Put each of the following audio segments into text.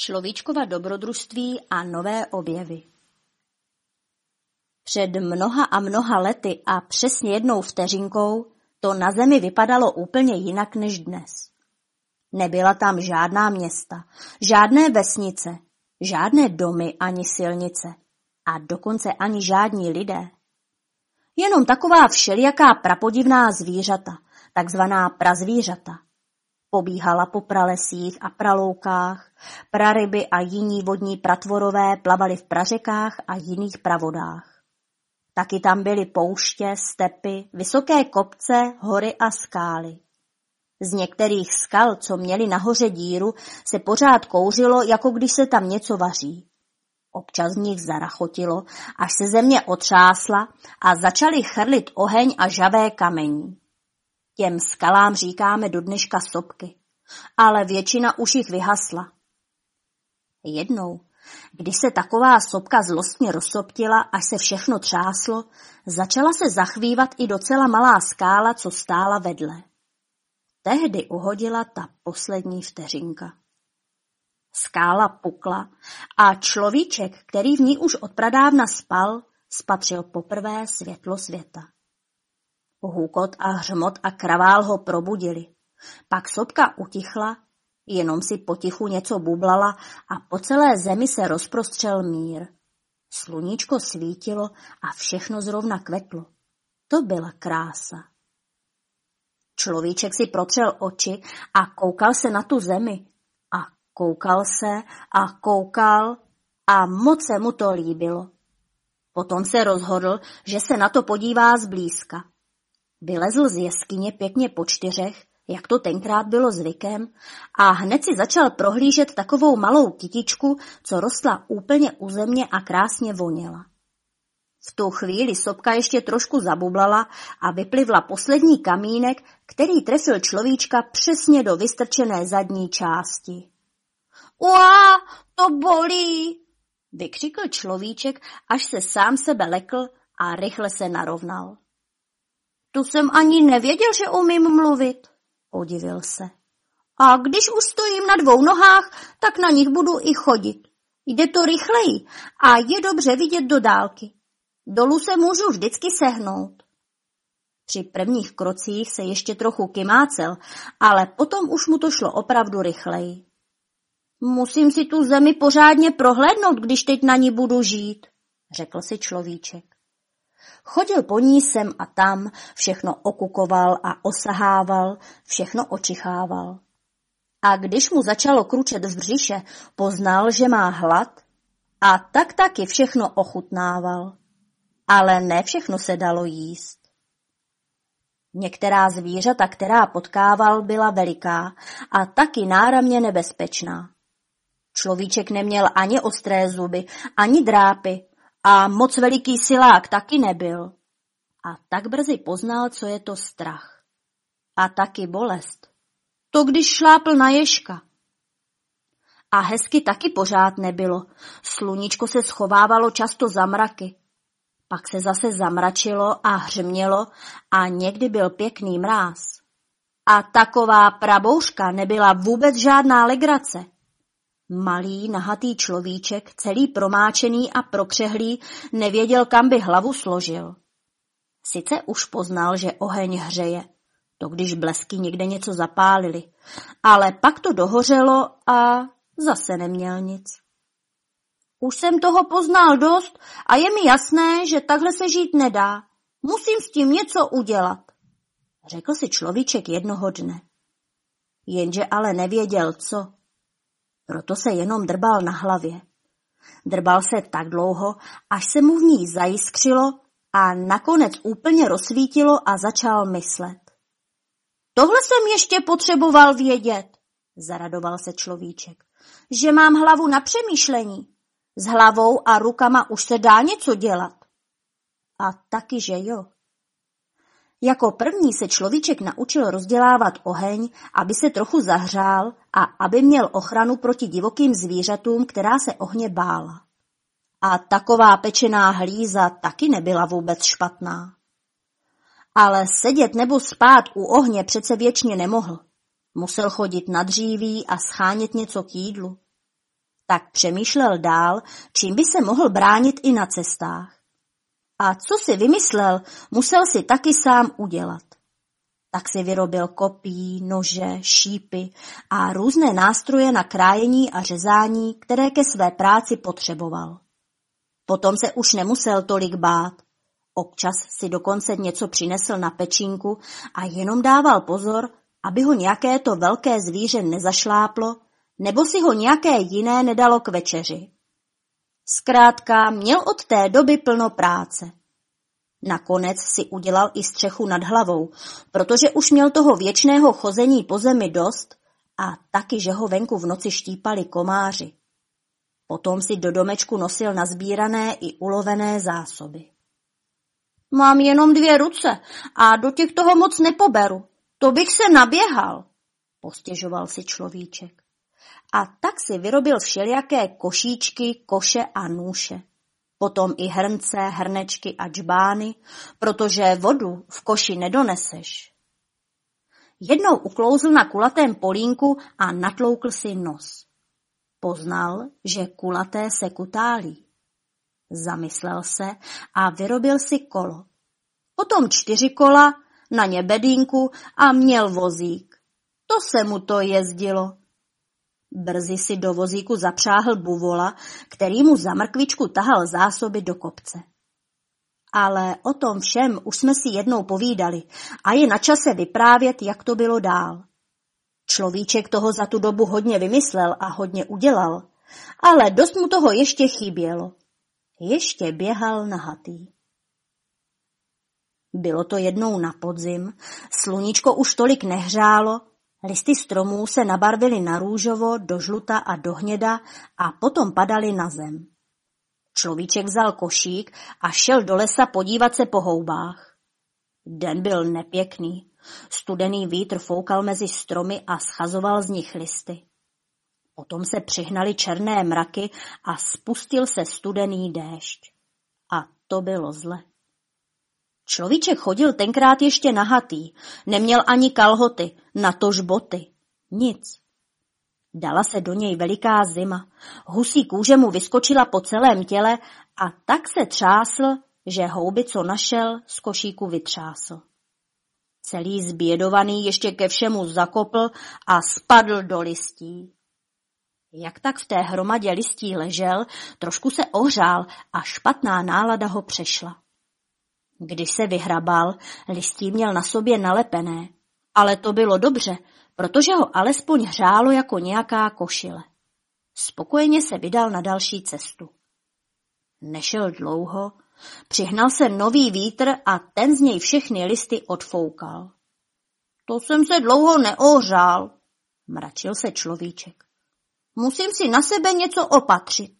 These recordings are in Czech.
Človíčkova dobrodružství a nové objevy. Před mnoha a mnoha lety a přesně 1 vteřinkou to na zemi vypadalo úplně jinak než dnes. Nebyla tam žádná města, žádné vesnice, žádné domy ani silnice a dokonce ani žádní lidé. Jenom taková všelijaká prapodivná zvířata, takzvaná prazvířata. Pobíhala po pralesích a praloukách, praryby a jiní vodní pratvorové plavali v prařekách a jiných pravodách. Taky tam byly pouště, stepy, vysoké kopce, hory a skály. Z některých skal, co měly nahoře díru, se pořád kouřilo, jako když se tam něco vaří. Občas v nich zarachotilo, až se země otřásla a začaly chrlit oheň a žhavé kamení. Těm skalám říkáme do dneška sopky, ale většina už jich vyhasla. Jednou, když se taková sopka zlostně rozsoptila, až se všechno třáslo, začala se zachvívat i docela malá skála, co stála vedle. Tehdy uhodila ta poslední vteřinka. Skála pukla a človíček, který v ní už od pradávna spal, spatřil poprvé světlo světa. Hůkot a hřmot a kravál ho probudili. Pak sopka utichla, jenom si potichu něco bublala a po celé zemi se rozprostřel mír. Sluníčko svítilo a všechno zrovna kvetlo. To byla krása. Človíček si protřel oči a koukal se na tu zemi. A koukal se a koukal a moc se mu to líbilo. Potom se rozhodl, že se na to podívá zblízka. Vylezl z jeskyně pěkně po 4, jak to tenkrát bylo zvykem, a hned si začal prohlížet takovou malou kytičku, co rostla úplně u země a krásně voněla. V tu chvíli sopka ještě trošku zabublala a vyplivla poslední kamínek, který trefil človíčka přesně do vystrčené zadní části. Uá, to bolí, vykřikl človíček, až se sám sebe lekl a rychle se narovnal. Tu jsem ani nevěděl, že umím mluvit, podivil se. A když už stojím na 2 nohách, tak na nich budu i chodit. Jde to rychleji a je dobře vidět do dálky. Dolů se můžu vždycky sehnout. Při prvních krocích se ještě trochu kymácel, ale potom už mu to šlo opravdu rychleji. Musím si tu zemi pořádně prohlédnout, když teď na ní budu žít, řekl si človíček. Chodil po ní sem a tam, všechno okukoval a osahával, všechno očichával. A když mu začalo kručet v břiše, poznal, že má hlad a tak taky všechno ochutnával. Ale ne všechno se dalo jíst. Některá zvířata, která potkával, byla veliká a taky náramně nebezpečná. Človíček neměl ani ostré zuby, ani drápy a moc veliký silák taky nebyl. A tak brzy poznal, co je to strach. A taky bolest. To když šlápl na ježka. A hezky taky pořád nebylo. Sluníčko se schovávalo často za mraky. Pak se zase zamračilo a hřmělo a někdy byl pěkný mráz. A taková prabouřka nebyla vůbec žádná legrace. Malý, nahatý človíček, celý promáčený a prokřehlý, nevěděl, kam by hlavu složil. Sice už poznal, že oheň hřeje, to když blesky někde něco zapálili, ale pak to dohořelo a zase neměl nic. Už jsem toho poznal dost a je mi jasné, že takhle se žít nedá. Musím s tím něco udělat, řekl si človíček jednoho dne. Jenže ale nevěděl co. Proto se jenom drbal na hlavě. Drbal se tak dlouho, až se mu v ní zajiskřilo a nakonec úplně rozsvítilo a začal myslet. Tohle jsem ještě potřeboval vědět, zaradoval se človíček, že mám hlavu na přemýšlení. S hlavou a rukama už se dá něco dělat. A taky, že jo. Jako první se človíček naučil rozdělávat oheň, aby se trochu zahřál a aby měl ochranu proti divokým zvířatům, která se ohně bála. A taková pečená hlíza taky nebyla vůbec špatná. Ale sedět nebo spát u ohně přece věčně nemohl. Musel chodit na dříví a schánět něco k jídlu. Tak přemýšlel dál, čím by se mohl bránit i na cestách. A co si vymyslel, musel si taky sám udělat. Tak si vyrobil kopí, nože, šípy a různé nástroje na krájení a řezání, které ke své práci potřeboval. Potom se už nemusel tolik bát. Občas si dokonce něco přinesl na pečínku a jenom dával pozor, aby ho nějaké to velké zvíře nezašláplo, nebo si ho nějaké jiné nedalo k večeři. Zkrátka měl od té doby plno práce. Nakonec si udělal i střechu nad hlavou, protože už měl toho věčného chození po zemi dost a taky, že ho venku v noci štípali komáři. Potom si do domečku nosil nazbírané i ulovené zásoby. Mám jenom 2 ruce a do těch toho moc nepoberu. To bych se naběhal, postěžoval si človíček. A tak si vyrobil všelijaké košíčky, koše a nůše. Potom i hrnce, hrnečky a džbány, protože vodu v koši nedoneseš. Jednou uklouzl na kulatém polínku a natloukl si nos. Poznal, že kulaté se kutálí. Zamyslel se a vyrobil si kolo. Potom 4 kola, na ně bedínku a měl vozík. To se mu to jezdilo. Brzy si do vozíku zapřáhl buvola, který mu za mrkvičku tahal zásoby do kopce. Ale o tom všem už jsme si jednou povídali a je na čase vyprávět, jak to bylo dál. Človíček toho za tu dobu hodně vymyslel a hodně udělal, ale dost mu toho ještě chybělo. Ještě běhal nahatý. Bylo to jednou na podzim, sluníčko už tolik nehřálo, listy stromů se nabarvily na růžovo, do žluta a do hněda a potom padaly na zem. Človíček vzal košík a šel do lesa podívat se po houbách. Den byl nepěkný, studený vítr foukal mezi stromy a schazoval z nich listy. Potom se přihnaly černé mraky a spustil se studený déšť. A to bylo zle. Človíček chodil tenkrát ještě nahatý, neměl ani kalhoty, natož boty, nic. Dala se do něj veliká zima, husí kůže mu vyskočila po celém těle a tak se třásl, že houby, co našel, z košíku vytřásl. Celý zbědovaný ještě ke všemu zakopl a spadl do listí. Jak tak v té hromadě listí ležel, trošku se ohřál a špatná nálada ho přešla. Když se vyhrabal, listí měl na sobě nalepené, ale to bylo dobře, protože ho alespoň hřálo jako nějaká košile. Spokojeně se vydal na další cestu. Nešel dlouho, přihnal se nový vítr a ten z něj všechny listy odfoukal. To jsem se dlouho neohřál, mračil se človíček. Musím si na sebe něco opatřit.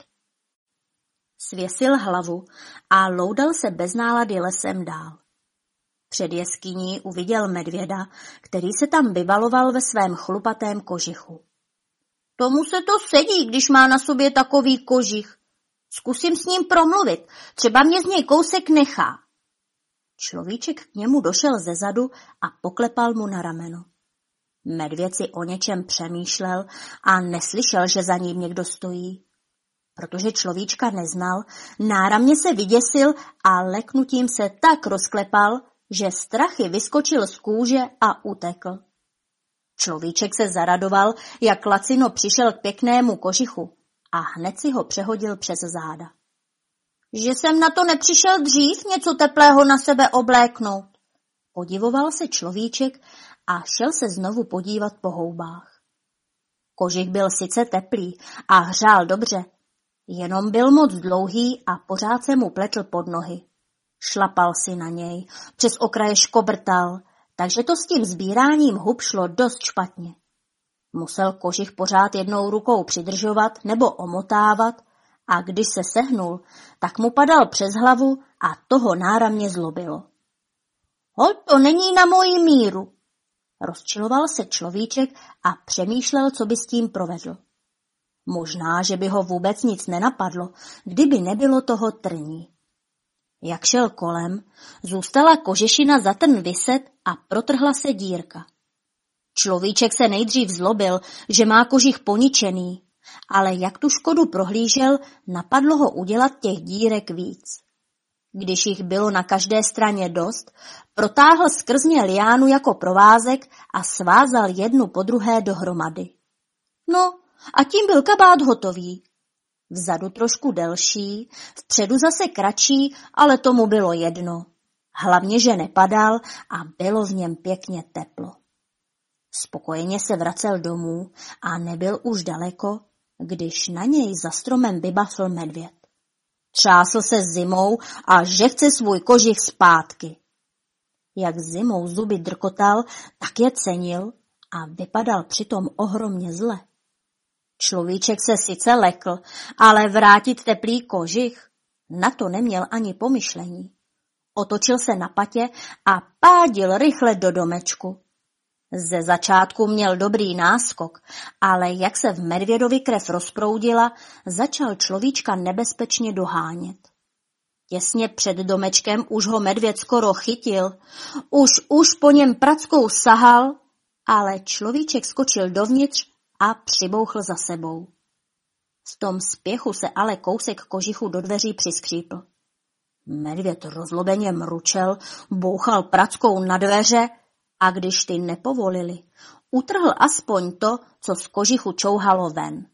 Svěsil hlavu a loudal se bez nálady lesem dál. Před jeskyní uviděl medvěda, který se tam vybaloval ve svém chlupatém kožichu. Tomu se to sedí, když má na sobě takový kožich. Zkusím s ním promluvit, třeba mě z něj kousek nechá. Človíček k němu došel zezadu a poklepal mu na rameno. Medvěd si o něčem přemýšlel a neslyšel, že za ním někdo stojí. Protože človíčka neznal, náramně se vyděsil a leknutím se tak rozklepal, že strachy vyskočil z kůže a utekl. Človíček se zaradoval, jak lacino přišel k pěknému kožichu a hned si ho přehodil přes záda. Že jsem na to nepřišel dřív něco teplého na sebe obléknout. Podivoval se človíček a šel se znovu podívat po houbách. Kožich byl sice teplý a hřál dobře, jenom byl moc dlouhý a pořád se mu pletl pod nohy. Šlapal si na něj, přes okraje škobrtal, takže to s tím sbíráním hub šlo dost špatně. Musel kožich pořád jednou rukou přidržovat nebo omotávat a když se sehnul, tak mu padal přes hlavu a toho náramně zlobilo. Hoď, to není na moji míru. Rozčiloval se človíček a přemýšlel, co by s tím provedl. Možná, že by ho vůbec nic nenapadlo, kdyby nebylo toho trní. Jak šel kolem, zůstala kožešina za trn viset a protrhla se dírka. Človíček se nejdřív zlobil, že má kožich poničený, ale jak tu škodu prohlížel, napadlo ho udělat těch dírek víc. Když jich bylo na každé straně dost, protáhl skrz ně liánu jako provázek a svázal jednu po druhé dohromady. No, a tím byl kabát hotový. Vzadu trošku delší, vpředu zase kratší, ale tomu bylo jedno. Hlavně, že nepadal a bylo v něm pěkně teplo. Spokojeně se vracel domů a nebyl už daleko, když na něj za stromem vybafl medvěd. Třásl se zimou a že chce svůj kožich zpátky. Jak zimou zuby drkotal, tak je cenil a vypadal přitom ohromně zle. Človíček se sice lekl, ale vrátit teplý kožich, na to neměl ani pomyšlení. Otočil se na patě a pádil rychle do domečku. Ze začátku měl dobrý náskok, ale jak se v medvědovi krev rozproudila, začal človíčka nebezpečně dohánět. Těsně před domečkem už ho medvěd skoro chytil, už po něm prackou sahal, ale človíček skočil dovnitř a přibouchl za sebou. V tom spěchu se ale kousek kožichu do dveří přiskřípl. Medvěd rozlobeně mručel, bouchal prackou na dveře a když ty nepovolili, utrhl aspoň to, co z kožichu čouhalo ven.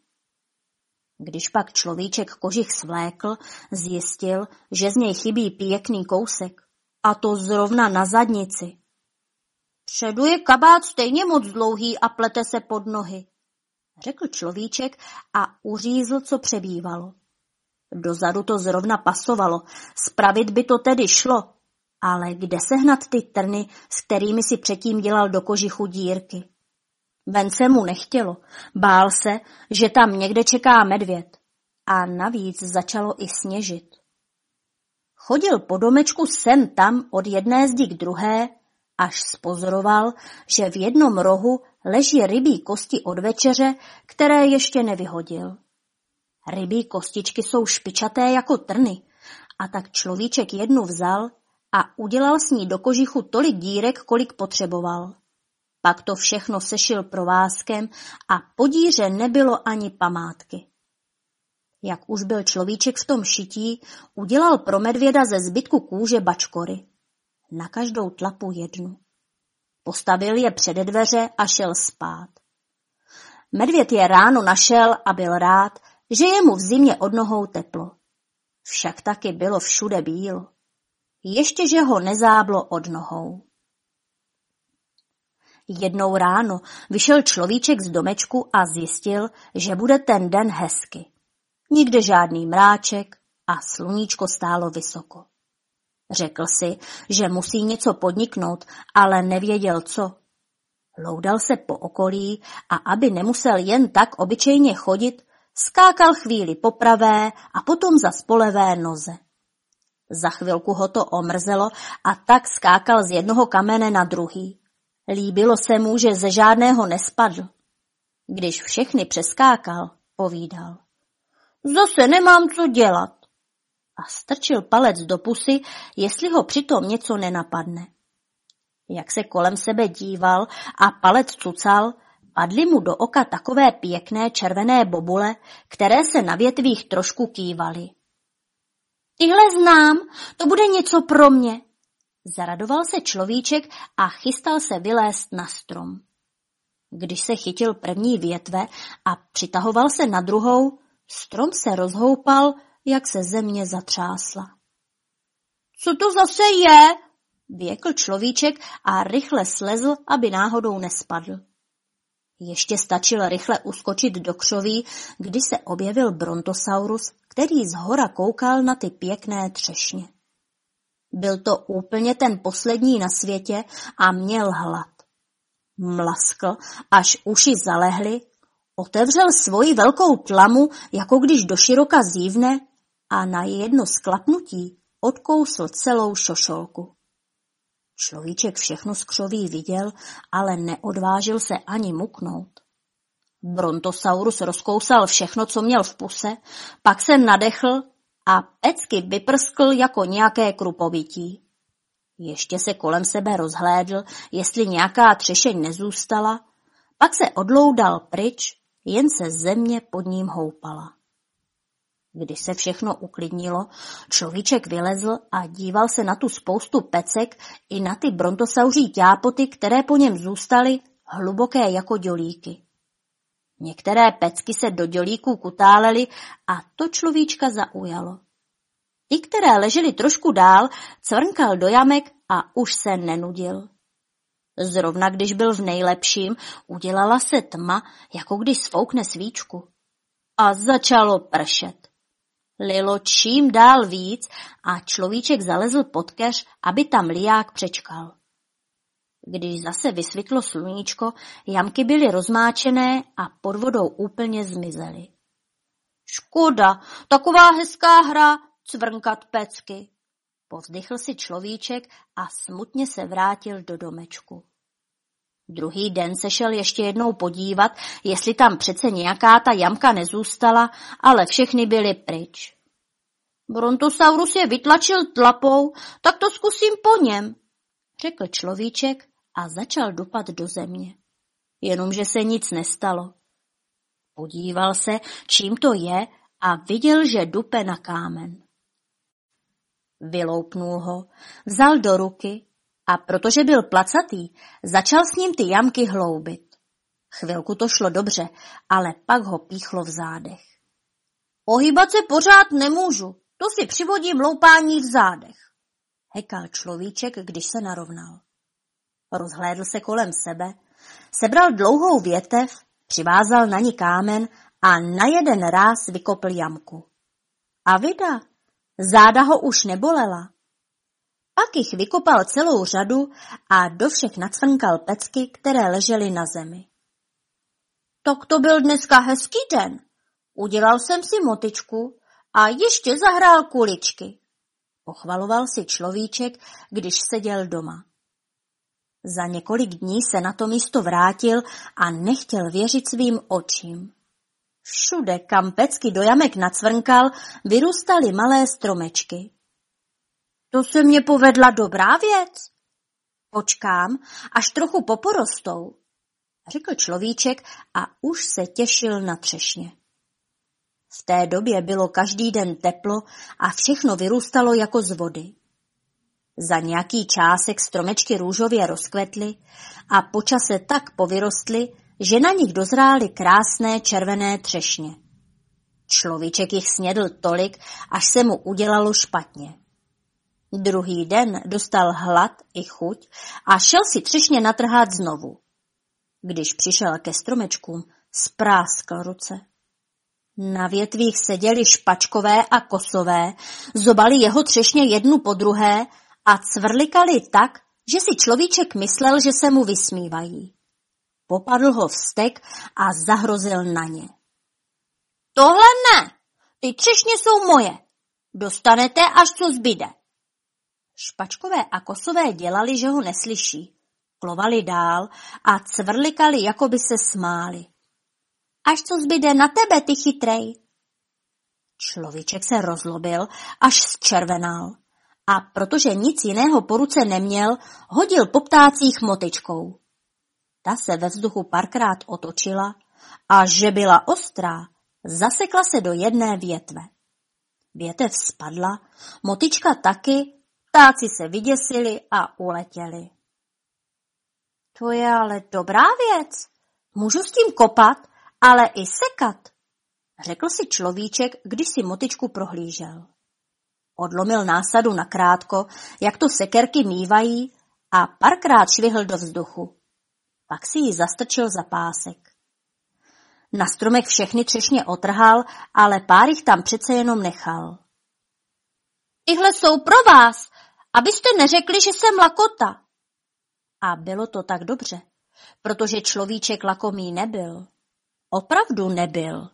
Když pak človíček kožich svlékl, zjistil, že z něj chybí pěkný kousek, a to zrovna na zadnici. Předu je kabát stejně moc dlouhý a plete se pod nohy, řekl človíček a uřízl, co přebývalo. Dozadu to zrovna pasovalo, spravit by to tedy šlo, ale kde sehnat ty trny, s kterými si předtím dělal do kožichu dírky? Ven se mu nechtělo, bál se, že tam někde čeká medvěd a navíc začalo i sněžit. Chodil po domečku sem tam od jedné zdi k druhé, až spozoroval, že v jednom rohu leží rybí kosti od večeře, které ještě nevyhodil. Rybí kostičky jsou špičaté jako trny, a tak človíček jednu vzal a udělal s ní do kožichu tolik dírek, kolik potřeboval. Pak to všechno sešil provázkem a po díře nebylo ani památky. Jak už byl človíček v tom šití, udělal pro medvěda ze zbytku kůže bačkory. Na každou tlapu jednu. Postavil je před dveře a šel spát. Medvěd je ráno našel a byl rád, že je mu v zimě od nohou teplo. Však taky bylo všude bílo. Ještě, že ho nezáblo od nohou. Jednou ráno vyšel človíček z domečku a zjistil, že bude ten den hezky. Nikde žádný mráček a sluníčko stálo vysoko. Řekl si, že musí něco podniknout, ale nevěděl co. Loudal se po okolí a aby nemusel jen tak obyčejně chodit, skákal chvíli po pravé a potom zas po levé noze. Za chvilku ho to omrzelo a tak skákal z jednoho kamene na druhý. Líbilo se mu, že ze žádného nespadl. Když všechny přeskákal, povídal. Zase nemám co dělat. A strčil palec do pusy, jestli ho přitom něco nenapadne. Jak se kolem sebe díval a palec cucal, padly mu do oka takové pěkné červené bobule, které se na větvích trošku kývaly. Tyhle znám, to bude něco pro mě. Zaradoval se človíček a chystal se vylézt na strom. Když se chytil první větve a přitahoval se na druhou, strom se rozhoupal, jak se země zatřásla. Co to zase je? Věkl človíček a rychle slezl, aby náhodou nespadl. Ještě stačil rychle uskočit do křoví, kdy se objevil brontosaurus, který zhora koukal na ty pěkné třešně. Byl to úplně ten poslední na světě a měl hlad. Mlaskl, až uši zalehly, otevřel svoji velkou tlamu, jako když doširoka zívne, a na jedno sklapnutí odkousl celou šošolku. Človíček všechno z křoví viděl, ale neodvážil se ani muknout. Brontosaurus rozkousal všechno, co měl v puse, pak se nadechl a pecky vyprskl jako nějaké krupovití. Ještě se kolem sebe rozhlédl, jestli nějaká třešeň nezůstala, pak se odloudal pryč jen se země pod ním houpala. Když se všechno uklidnilo, človíček vylezl a díval se na tu spoustu pecek i na ty brontosauří ťápoty, které po něm zůstaly, hluboké jako dělíky. Některé pecky se do dělíků kutálely a to človíčka zaujalo. Ty, které ležely trošku dál, cvrnkal do jamek a už se nenudil. Zrovna když byl v nejlepším, udělala se tma, jako když sfoukne svíčku. A začalo pršet. Lilo čím dál víc a človíček zalezl pod keř, aby tam liják přečkal. Když zase vysvitlo sluníčko, jamky byly rozmáčené a pod vodou úplně zmizely. Škoda, taková hezká hra, cvrnkat pecky. Povzdychl si človíček a smutně se vrátil do domečku. Druhý den se šel ještě jednou podívat, jestli tam přece nějaká ta jamka nezůstala, ale všechny byly pryč. Brontosaurus je vytlačil tlapou, tak to zkusím po něm, řekl človíček a začal dupat do země. Jenomže se nic nestalo. Podíval se, čím to je a viděl, že dupe na kámen. Vyloupnul ho, vzal do ruky a protože byl placatý, začal s ním ty jamky hloubit. Chvilku to šlo dobře, ale pak ho píchlo v zádech. Ohýbat se pořád nemůžu, to si přivodím loupání v zádech, hekal človíček, když se narovnal. Rozhlédl se kolem sebe, sebral dlouhou větev, přivázal na ní kámen a na jeden ráz vykopl jamku. A vida, záda ho už nebolela. Pak jich vykopal celou řadu a do všech nacvrnkal pecky, které ležely na zemi. Tak to byl dneska hezký den. Udělal jsem si motyčku a ještě zahrál kuličky. Pochvaloval si človíček, když seděl doma. Za několik dní se na to místo vrátil a nechtěl věřit svým očím. Všude, kam pecky do jamek nacvrnkal, vyrůstaly malé stromečky. To se mně povedla dobrá věc. Počkám, až trochu poporostou, řekl človíček a už se těšil na třešně. V té době bylo každý den teplo a všechno vyrůstalo jako z vody. Za nějaký čásek stromečky růžově rozkvetly a po čase tak povyrostly, že na nich dozrály krásné červené třešně. Človíček jich snědl tolik, až se mu udělalo špatně. Druhý den dostal hlad i chuť a šel si třešně natrhat znovu. Když přišel ke stromečkům, spráskl ruce. Na větvích seděli špačkové a kosové, zobali jeho třešně jednu po druhé a cvrlikali tak, že si človíček myslel, že se mu vysmívají. Popadl ho vztek a zahrozil na ně. Tohle ne, ty třešně jsou moje, dostanete, až co zbyde. Špačkové a kosové dělali, že ho neslyší, klovali dál a cvrlikali, jako by se smáli. Až co zbyde na tebe, ty chytrej. Človíček se rozlobil, až zčervenal a protože nic jiného po ruce neměl, hodil po ptácích motyčkou. Ta se ve vzduchu párkrát otočila a že byla ostrá, zasekla se do jedné větve. Větev spadla, motyčka taky, ptáci se vyděsili a uletěli. To je ale dobrá věc, můžu s tím kopat, ale i sekat, řekl si človíček, když si motyčku prohlížel. Odlomil násadu nakrátko, jak to sekerky mívají, a párkrát švihl do vzduchu. Pak si ji zastrčil za pásek. Na stromek všechny třešně otrhal, ale pár jich tam přece jenom nechal. Tyhle jsou pro vás, abyste neřekli, že jsem lakota. A bylo to tak dobře, protože človíček lakomý nebyl. Opravdu nebyl.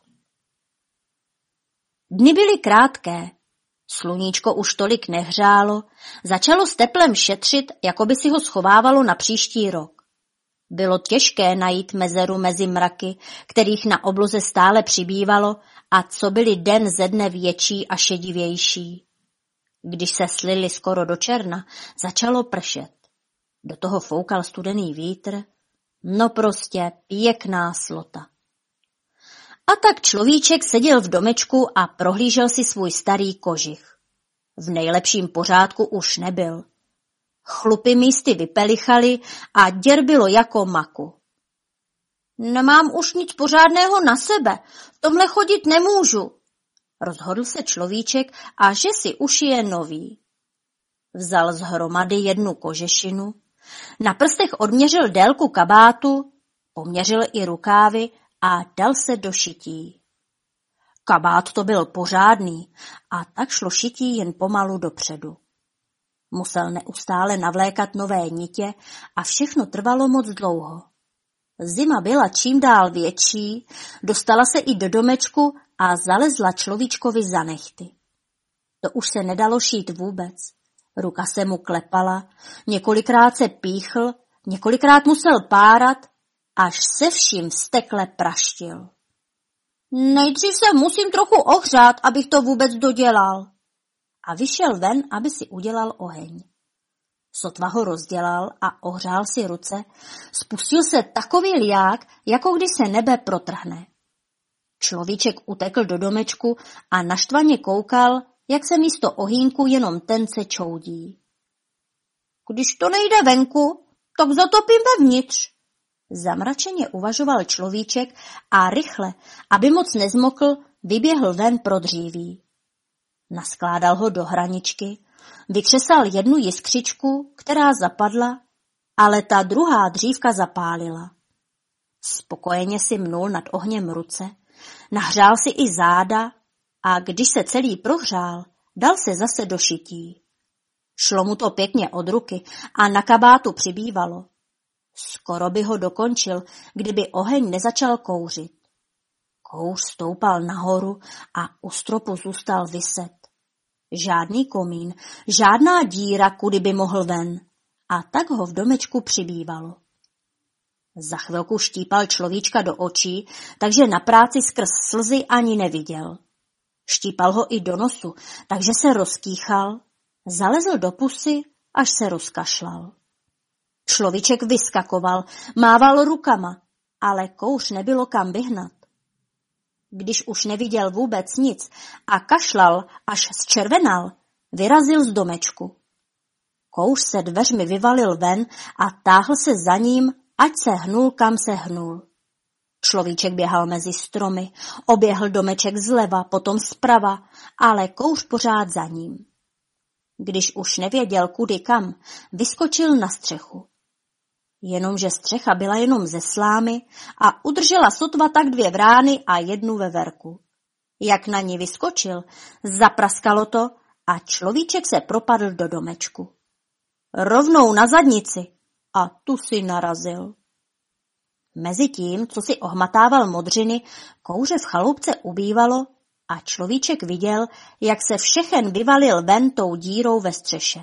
Dny byly krátké. Sluníčko už tolik nehřálo, začalo s teplem šetřit, jako by si ho schovávalo na příští rok. Bylo těžké najít mezeru mezi mraky, kterých na obloze stále přibývalo a co byly den ze dne větší a šedivější. Když se slily skoro do června, začalo pršet. Do toho foukal studený vítr, no prostě pěkná slota. A tak človíček seděl v domečku a prohlížel si svůj starý kožich. V nejlepším pořádku už nebyl. Chlupy místy vypelichaly a děrbilo jako maku. Nemám už nic pořádného na sebe, v tomhle chodit nemůžu. Rozhodl se človíček a že si ušije nový. Vzal z hromady jednu kožešinu, na prstech odměřil délku kabátu, poměřil i rukávy a dal se do šití. Kabát to byl pořádný a tak šlo šití jen pomalu dopředu. Musel neustále navlékat nové nitě a všechno trvalo moc dlouho. Zima byla čím dál větší, dostala se i do domečku a zalezla človíčkovi za nehty. To už se nedalo šít vůbec. Ruka se mu klepala, několikrát se píchl, několikrát musel párat, až se vším vztekle praštil. Nejdřív se musím trochu ohřát, abych to vůbec dodělal. A vyšel ven, aby si udělal oheň. Sotva ho rozdělal a ohřál si ruce, spustil se takový liák, jako když se nebe protrhne. Človíček utekl do domečku a naštvaně koukal, jak se místo ohýnku jenom tence čoudí. Když to nejde venku, tak zatopím vevnitř. Zamračeně uvažoval človíček a rychle, aby moc nezmokl, vyběhl ven pro dříví. Naskládal ho do hraničky, vykřesal jednu jiskřičku, která zapadla, ale ta druhá dřívka zapálila. Spokojeně si mnul nad ohněm ruce, nahřál si i záda a když se celý prohřál, dal se zase do šití. Šlo mu to pěkně od ruky a na kabátu přibývalo. Skoro by ho dokončil, kdyby oheň nezačal kouřit. Kouř stoupal nahoru a u stropu zůstal viset. Žádný komín, žádná díra, kudy by mohl ven. A tak ho v domečku přibývalo. Za chvilku štípal človíčka do očí, takže na práci skrz slzy ani neviděl. Štípal ho i do nosu, takže se rozkýchal, zalezl do pusy, až se rozkašlal. Človíček vyskakoval, mával rukama, ale kouř nebylo kam vyhnat. Když už neviděl vůbec nic a kašlal, až zčervenal, vyrazil z domečku. Kouř se dveřmi vyvalil ven a táhl se za ním, ať se hnul, kam se hnul. Človíček běhal mezi stromy, oběhl domeček zleva, potom zprava, ale kouř pořád za ním. Když už nevěděl kudy kam, vyskočil na střechu. Jenomže střecha byla jenom ze slámy a udržela sotva tak 2 vrány a 1 veverku. Jak na ní vyskočil, zapraskalo to a človíček se propadl do domečku. Rovnou na zadnici a tu si narazil. Mezitím, co si ohmatával modřiny, kouře v chaloupce ubývalo a človíček viděl, jak se všechen vyvalil ven tou dírou ve střeše.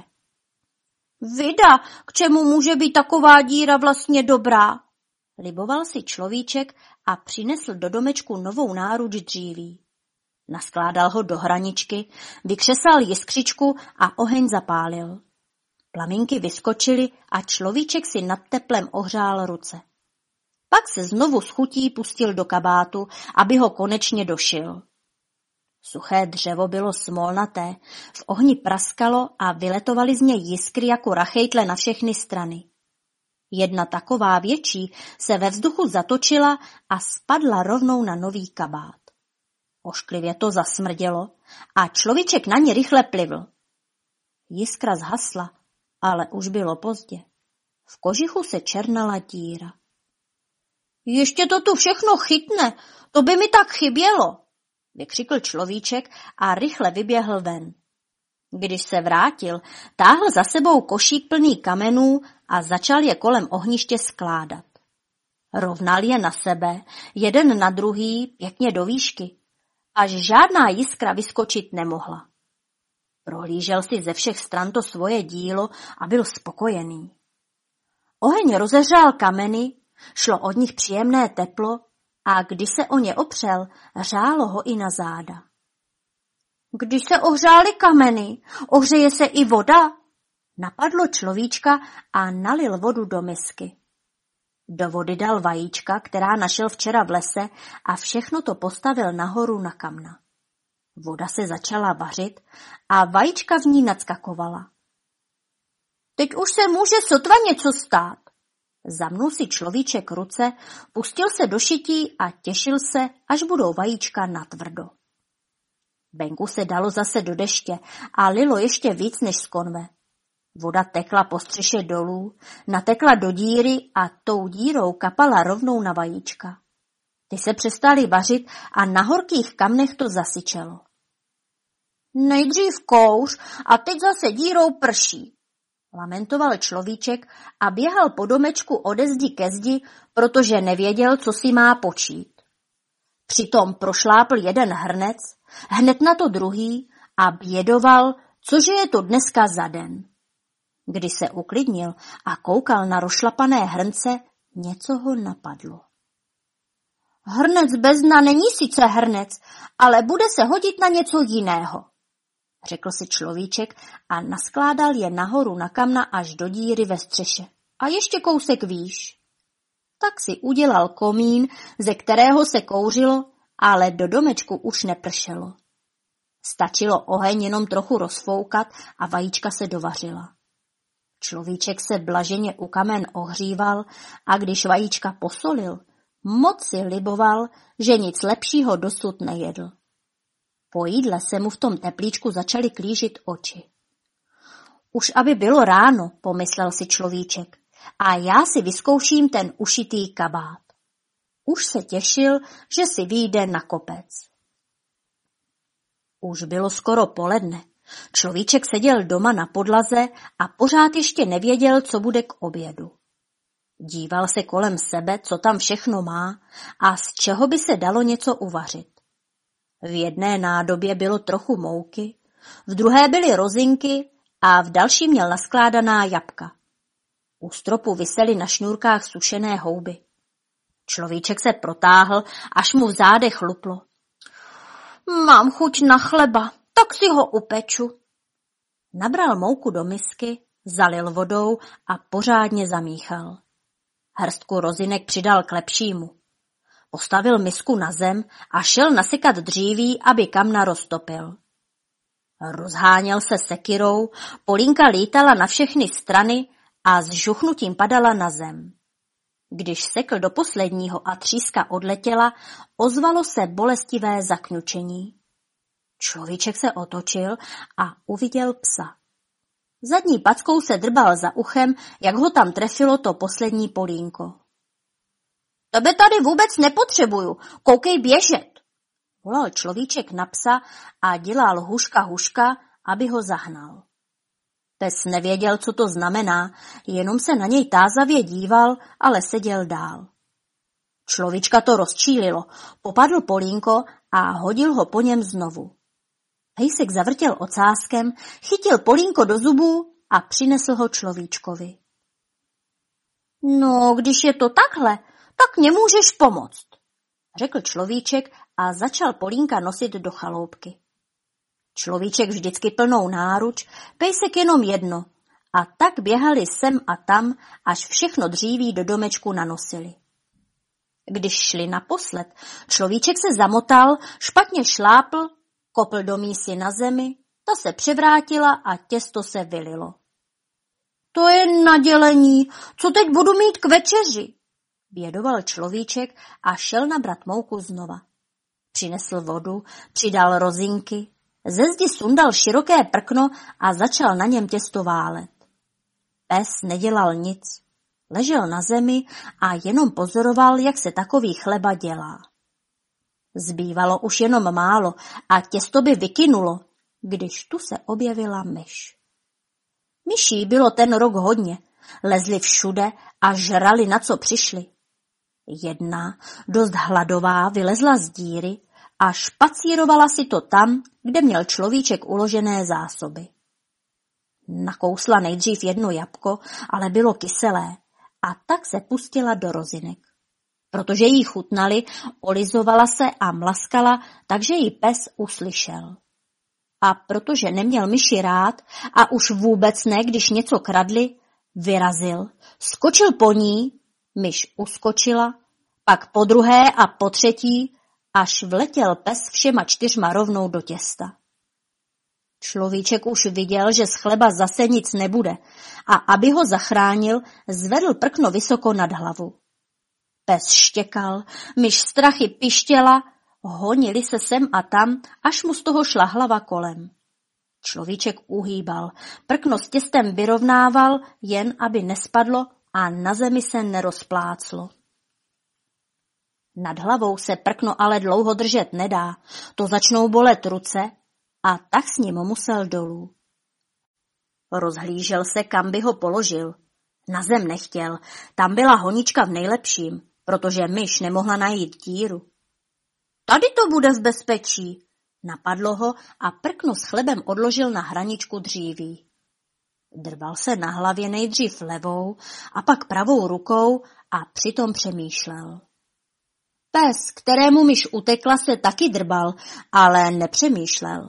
Vida, k čemu může být taková díra vlastně dobrá? Liboval si človíček a přinesl do domečku novou náruč dříví. Naskládal ho do hraničky, vykřesal jiskřičku a oheň zapálil. Plamínky vyskočily a človíček si nad teplem ohřál ruce. Pak se znovu s chutí pustil do kabátu, aby ho konečně došil. Suché dřevo bylo smolnaté, v ohni praskalo a vyletovaly z něj jiskry jako rachejtle na všechny strany. Jedna taková větší se ve vzduchu zatočila a spadla rovnou na nový kabát. Ošklivě to zasmrdělo a človíček na ně rychle plivl. Jiskra zhasla, ale už bylo pozdě. V kožichu se černala díra. Ještě to tu všechno chytne, to by mi tak chybělo, vykřikl človíček a rychle vyběhl ven. Když se vrátil, táhl za sebou košík plný kamenů a začal je kolem ohniště skládat. Rovnal je na sebe, jeden na druhý, pěkně do výšky, až žádná jiskra vyskočit nemohla. Prohlížel si ze všech stran to svoje dílo a byl spokojený. Oheň rozeřál kameny, šlo od nich příjemné teplo a když se o ně opřel, řálo ho i na záda. Když se ohřály kameny, ohřeje se i voda? Napadlo človíčka a nalil vodu do misky. Do vody dal vajíčka, která našel včera v lese, a všechno to postavil nahoru na kamna. Voda se začala vařit a vajíčka v ní nadskakovala. Teď už se může sotva něco stát. Zamnul si človíček ruce, pustil se do šití a těšil se, až budou vajíčka natvrdo. Venku se dalo zase do deště a lilo ještě víc než z konve. Voda tekla po střeše dolů, natekla do díry a tou dírou kapala rovnou na vajíčka. Ty se přestaly vařit a na horkých kamnech to zasyčelo. Nejdřív kouř a teď zase dírou prší, lamentoval človíček a běhal po domečku ode zdi ke zdi, protože nevěděl, co si má počít. Přitom prošlápl jeden hrnec, hned na to druhý a bědoval, cože je to dneska za den. Když se uklidnil a koukal na rozšlapané hrnce, něco ho napadlo. Hrnec bez dna není sice hrnec, ale bude se hodit na něco jiného, řekl si človíček a naskládal je nahoru na kamna až do díry ve střeše. A ještě kousek výš. Tak si udělal komín, ze kterého se kouřilo, ale do domečku už nepršelo. Stačilo oheň jenom trochu rozfoukat a vajíčka se dovařila. Človíček se blaženě u kamen ohříval a když vajíčka posolil, moc si liboval, že nic lepšího dosud nejedl. Po jídle se mu v tom teplíčku začaly klížit oči. Už aby bylo ráno, pomyslel si človíček, a já si vyzkouším ten ušitý kabát. Už se těšil, že si vyjde na kopec. Už bylo skoro poledne. Človíček seděl doma na podlaze a pořád ještě nevěděl, co bude k obědu. Díval se kolem sebe, co tam všechno má a z čeho by se dalo něco uvařit. V jedné nádobě bylo trochu mouky, v druhé byly rozinky a v další měl naskládaná jablka. U stropu visely na šňůrkách sušené houby. Človíček se protáhl, až mu v zádech chluplo. Mám chuť na chleba, tak si ho upeču. Nabral mouku do misky, zalil vodou a pořádně zamíchal. Hrstku rozinek přidal k lepšímu. Postavil misku na zem a šel nasykat dříví, aby kamna roztopil. Rozháněl se sekyrou, polínka lítala na všechny strany a s žuchnutím padala na zem. Když sekl do posledního a tříska odletěla, ozvalo se bolestivé zakňučení. Človíček se otočil a uviděl psa. Zadní packou se drbal za uchem, jak ho tam trefilo to poslední polínko. Tebe tady vůbec nepotřebuju, koukej běžet, volal človíček na psa a dělal huška huška, aby ho zahnal. Pes nevěděl, co to znamená, jenom se na něj tázavě díval, ale seděl dál. Človíčka to rozčílilo, popadl polínko a hodil ho po něm znovu. Pejsek zavrtěl ocáskem, chytil polínko do zubů a přinesl ho človíčkovi. No, když je to takhle, tak mě můžeš pomoct, řekl človíček a začal polínka nosit do chaloupky. Človíček vždycky plnou náruč, pejsek jenom jedno a tak běhali sem a tam, až všechno dříví do domečku nanosili. Když šli naposled, človíček se zamotal, špatně šlápl, kopl do mísy na zemi, ta se převrátila a těsto se vylilo. To je nadělení, co teď budu mít k večeři, bědoval človíček a šel nabrat mouku znova. Přinesl vodu, přidal rozinky, ze zdi sundal široké prkno a začal na něm těsto válet. Pes nedělal nic, ležel na zemi a jenom pozoroval, jak se takový chleba dělá. Zbývalo už jenom málo a těsto by vykynulo, když tu se objevila myš. Myší bylo ten rok hodně, lezli všude a žrali, na co přišli. Jedna, dost hladová, vylezla z díry a špacírovala si to tam, kde měl človíček uložené zásoby. Nakousla nejdřív jedno jabko, ale bylo kyselé, a tak se pustila do rozinek. Protože jí chutnali, olizovala se a mlaskala, takže ji pes uslyšel. A protože neměl myši rád a už vůbec ne, když něco kradli, vyrazil, skočil po ní, Myš uskočila, pak podruhé a potřetí, až vletěl pes všema 4 rovnou do těsta. Človíček už viděl, že z chleba zase nic nebude a aby ho zachránil, zvedl prkno vysoko nad hlavu. Pes štěkal, myš strachy pištěla, honili se sem a tam, až mu z toho šla hlava kolem. Človíček uhýbal, prkno s těstem vyrovnával, jen aby nespadlo a na zemi se nerozpláclo. Nad hlavou se prkno ale dlouho držet nedá, to začnou bolet ruce a tak s ním musel dolů. Rozhlížel se, kam by ho položil. Na zem nechtěl, tam byla honička v nejlepším, protože myš nemohla najít díru. Tady to bude v bezpečí, napadlo ho a prkno s chlebem odložil na hraničku dříví. Drbal se na hlavě nejdřív levou a pak pravou rukou a přitom přemýšlel. Pes, kterému myš utekla, se taky drbal, ale nepřemýšlel.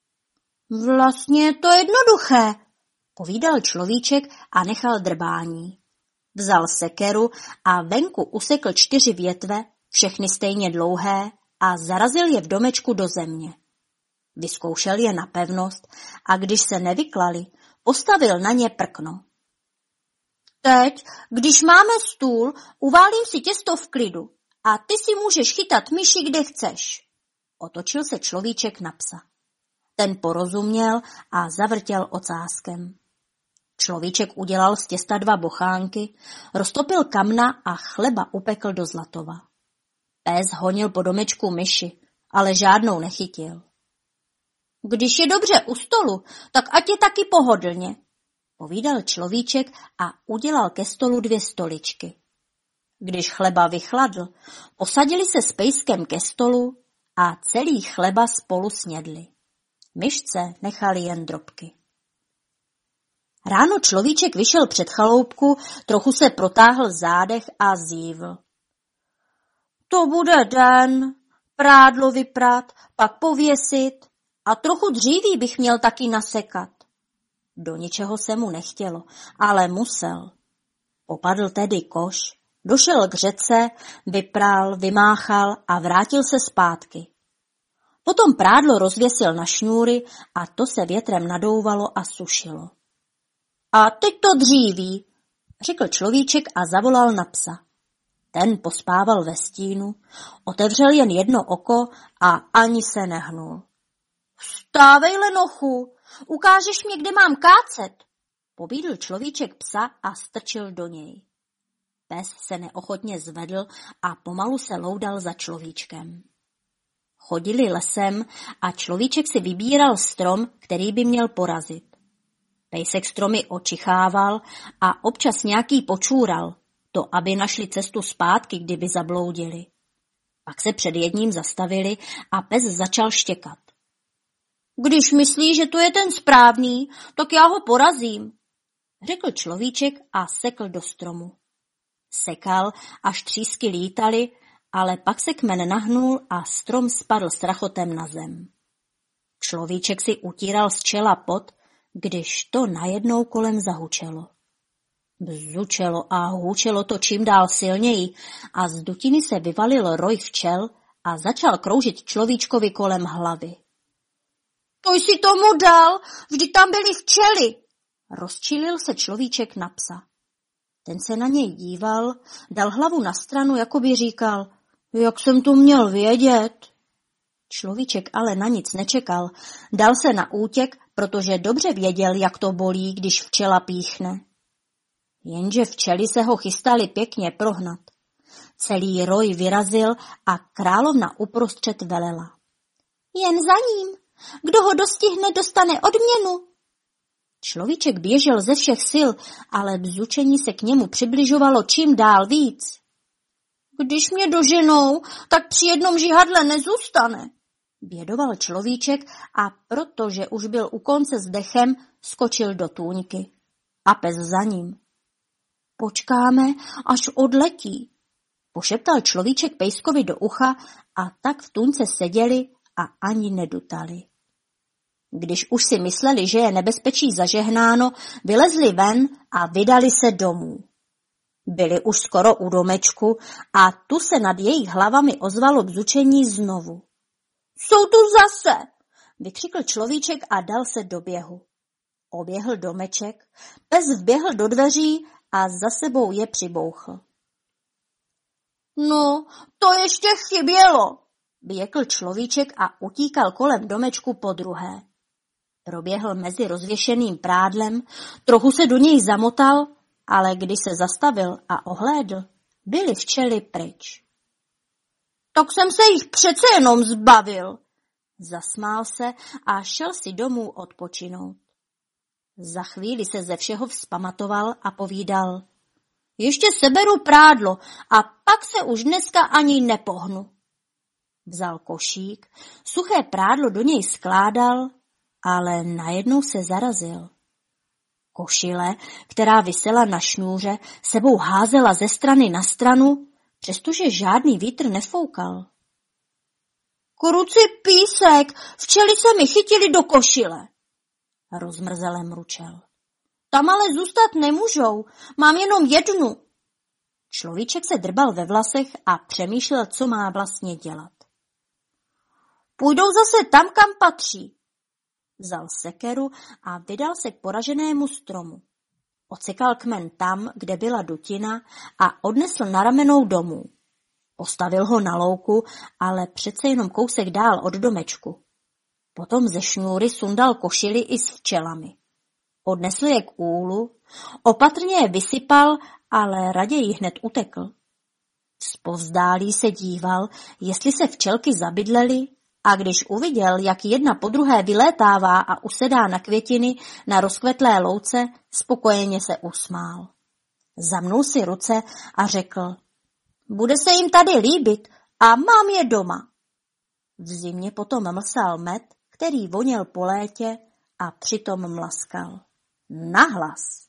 Vlastně to je jednoduché, povídal človíček a nechal drbání. Vzal sekeru a venku usekl 4 větve, všechny stejně dlouhé, a zarazil je v domečku do země. Vyzkoušel je na pevnost a když se nevyklali, postavil na ně prkno. Teď, když máme stůl, uválím si těsto v klidu a ty si můžeš chytat myši, kde chceš. Otočil se človíček na psa. Ten porozuměl a zavrtěl ocáskem. Človíček udělal z těsta 2 bochánky, roztopil kamna a chleba upekl do zlatova. Pes honil po domečku myši, ale žádnou nechytil. Když je dobře u stolu, tak ať je taky pohodlně, povídal človíček a udělal ke stolu 2 stoličky. Když chleba vychladl, posadili se s pejskem ke stolu a celý chleba spolu snědli. Myšce nechali jen drobky. Ráno človíček vyšel před chaloupku, trochu se protáhl v zádech a zívl. To bude den, prádlo vyprat, pak pověsit a trochu dříví bych měl taky nasekat. Do ničeho se mu nechtělo, ale musel. Popadl tedy koš, došel k řece, vypral, vymáchal a vrátil se zpátky. Potom prádlo rozvěsil na šňůry a to se větrem nadouvalo a sušilo. A teď to dříví, řekl človíček a zavolal na psa. Ten pospával ve stínu, otevřel jen jedno oko a ani se nehnul. Vstávej, lenochu, ukážeš mě, kde mám kácet, pobídl človíček psa a strčil do něj. Pes se neochotně zvedl a pomalu se loudal za človíčkem. Chodili lesem a človíček si vybíral strom, který by měl porazit. Pejsek stromy očichával a občas nějaký počůral, to aby našli cestu zpátky, kdyby zabloudili. Pak se před jedním zastavili a pes začal štěkat. Když myslí, že to je ten správný, tak já ho porazím, řekl človíček a sekl do stromu. Sekal, až třísky lítaly, ale pak se kmen nahnul a strom spadl s rachotem na zem. Človíček si utíral z čela pot, když to najednou kolem zahučelo. Bzučelo a hůčelo to čím dál silněji a z dutiny se vyvalil roj včel a začal kroužit človíčkovi kolem hlavy. To jsi tomu dal, vždyť tam byly včely, rozčilil se človíček na psa. Ten se na něj díval, dal hlavu na stranu, jako by říkal, jak jsem to měl vědět. Človíček ale na nic nečekal, dal se na útěk, protože dobře věděl, jak to bolí, když včela píchne. Jenže včely se ho chystali pěkně prohnat. Celý roj vyrazil a královna uprostřed velela. Jen za ním, kdo ho dostihne, dostane odměnu. Človíček běžel ze všech sil, ale bzučení se k němu přibližovalo čím dál víc. Když mě doženou, tak při jednom žihadle nezůstane, bědoval človíček a protože už byl u konce s dechem, skočil do tůňky. A pes za ním. Počkáme, až odletí, pošeptal človíček pejskovi do ucha a tak v tůňce seděli a ani nedutali. Když už si mysleli, že je nebezpečí zažehnáno, vylezli ven a vydali se domů. Byli už skoro u domečku a tu se nad jejich hlavami ozvalo bzučení znovu. Jsou tu zase, vykřikl človíček a dal se do běhu. Oběhl domeček, pes vběhl do dveří a za sebou je přibouchl. No, to ještě chybělo, běkl človíček a utíkal kolem domečku podruhé. Proběhl mezi rozvěšeným prádlem, trochu se do něj zamotal, ale když se zastavil a ohlédl, byly včely pryč. Tak jsem se jich přece jenom zbavil, zasmál se a šel si domů odpočinout. Za chvíli se ze všeho vzpamatoval a povídal. Ještě seberu prádlo a pak se už dneska ani nepohnu. Vzal košík, suché prádlo do něj skládal, ale najednou se zarazil. Košile, která visela na šňůře, sebou házela ze strany na stranu, přestože žádný vítr nefoukal. Kruci písek, včely se mi chytili do košile, rozmrzele mručel. Tam ale zůstat nemůžou, mám jenom jednu. Človíček se drbal ve vlasech a přemýšlel, co má vlastně dělat. Půjdou zase tam, kam patří. Vzal sekeru a vydal se k poraženému stromu. Odsekal kmen tam, kde byla dutina a odnesl na ramenou domů. Postavil ho na louku, ale přece jenom kousek dál od domečku. Potom ze šňůry sundal košili i s včelami. Odnesl je k úlu, opatrně je vysypal, ale raději hned utekl. Zpovzdálí se díval, jestli se včelky zabydlely, a když uviděl, jak jedna po druhé vylétává a usedá na květiny na rozkvetlé louce, spokojeně se usmál. Zamnul si ruce a řekl, bude se jim tady líbit a mám je doma. V zimě potom mlsal med, který voněl po létě a přitom mlaskal. Nahlas.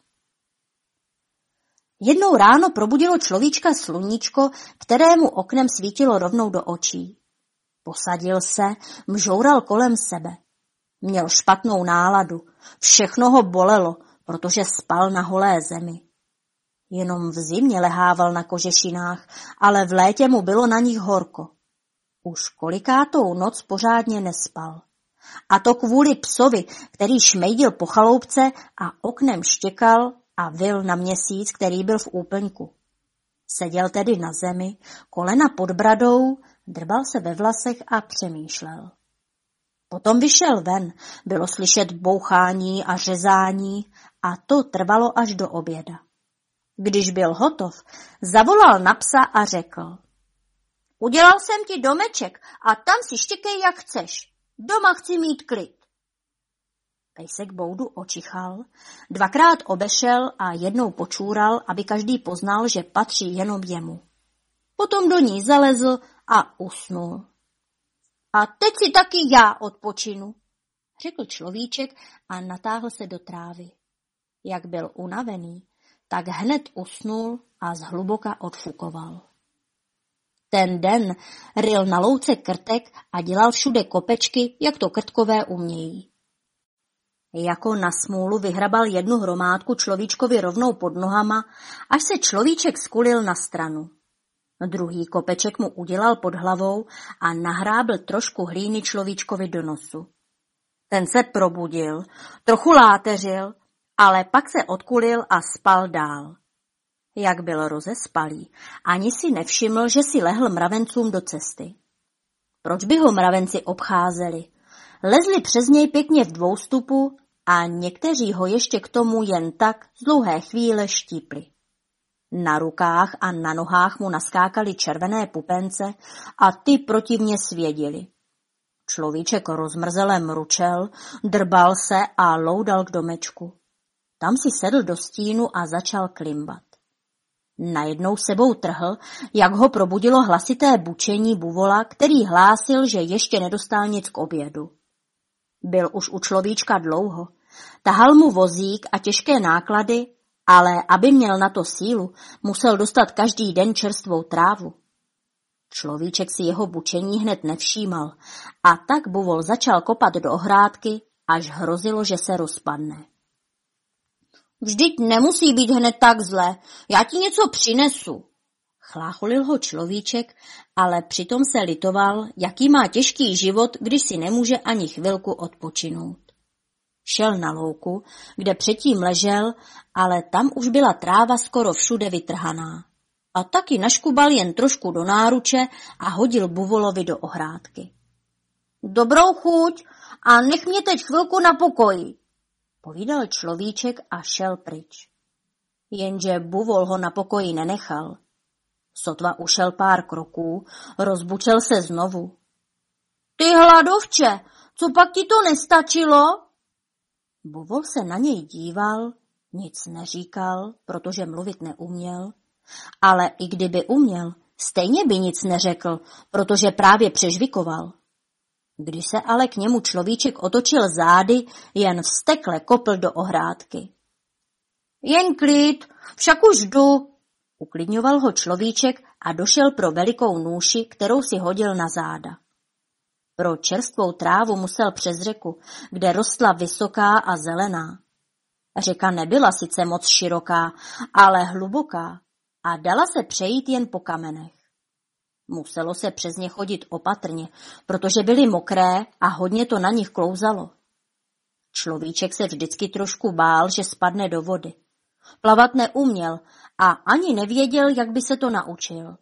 Jednou ráno probudilo človíčka sluníčko, kterému oknem svítilo rovnou do očí. Posadil se, mžoural kolem sebe. Měl špatnou náladu, všechno ho bolelo, protože spal na holé zemi. Jenom v zimě lehával na kožešinách, ale v létě mu bylo na nich horko. Už kolikátou noc pořádně nespal. A to kvůli psovi, který šmejdil po chaloupce a oknem štěkal a vyl na měsíc, který byl v úplňku. Seděl tedy na zemi, kolena pod bradou, drbal se ve vlasech a přemýšlel. Potom vyšel ven, bylo slyšet bouchání a řezání a to trvalo až do oběda. Když byl hotov, zavolal na psa a řekl. Udělal jsem ti domeček a tam si štěkej, jak chceš. Doma chci mít klid. Pejsek Boudu očichal, dvakrát obešel a jednou počůral, aby každý poznal, že patří jenom jemu. Potom do ní zalezl a usnul. A teď si taky já odpočinu, řekl človíček a natáhl se do trávy. Jak byl unavený, tak hned usnul a zhluboka odfukoval. Ten den ryl na louce krtek a dělal všude kopečky, jak to krtkové umějí. Jako na smůlu vyhrabal jednu hromádku človíčkovi rovnou pod nohama, až se človíček skulil na stranu. Druhý kopeček mu udělal pod hlavou a nahrábl trošku hlíny človíčkovi do nosu. Ten se probudil, trochu láteřil, ale pak se odkulil a spal dál. Jak byl rozespalý, ani si nevšiml, že si lehl mravencům do cesty. Proč by ho mravenci obcházeli? Lezli přes něj pěkně v dvoustupu a někteří ho ještě k tomu jen tak z dlouhé chvíle štípli. Na rukách a na nohách mu naskákaly červené pupence a ty protivně svědili. Človíček rozmrzele mručel, drbal se a loudal k domečku. Tam si sedl do stínu a začal klimbat. Najednou sebou trhl, jak ho probudilo hlasité bučení buvola, který hlásil, že ještě nedostal nic k obědu. Byl už u človíčka dlouho, tahal mu vozík a těžké náklady, ale aby měl na to sílu, musel dostat každý den čerstvou trávu. Človíček si jeho bučení hned nevšímal a tak buvol začal kopat do ohrádky, až hrozilo, že se rozpadne. Vždyť nemusí být hned tak zle, já ti něco přinesu. Chlácholil ho človíček, ale přitom se litoval, jaký má těžký život, když si nemůže ani chvilku odpočinout. Šel na louku, kde předtím ležel, ale tam už byla tráva skoro všude vytrhaná. A taky naškubal jen trošku do náruče a hodil buvolovi do ohrádky. Dobrou chuť a nech mě teď chvilku na pokoji, povídal človíček a šel pryč. Jenže buvol ho na pokoji nenechal. Sotva ušel pár kroků, rozbučel se znovu. Ty hladovče, co pak ti to nestačilo? Buvol se na něj díval, nic neříkal, protože mluvit neuměl, ale i kdyby uměl, stejně by nic neřekl, protože právě přežvikoval. Když se ale k němu človíček otočil zády, jen vztekle kopl do ohrádky. Jen klid, však už jdu, uklidňoval ho človíček a došel pro velikou nůši, kterou si hodil na záda. Pro čerstvou trávu musel přes řeku, kde rostla vysoká a zelená. Řeka nebyla sice moc široká, ale hluboká a dala se přejít jen po kamenech. Muselo se přes ně chodit opatrně, protože byly mokré a hodně to na nich klouzalo. Človíček se vždycky trošku bál, že spadne do vody. Plavat neuměl a ani nevěděl, jak by se to naučil.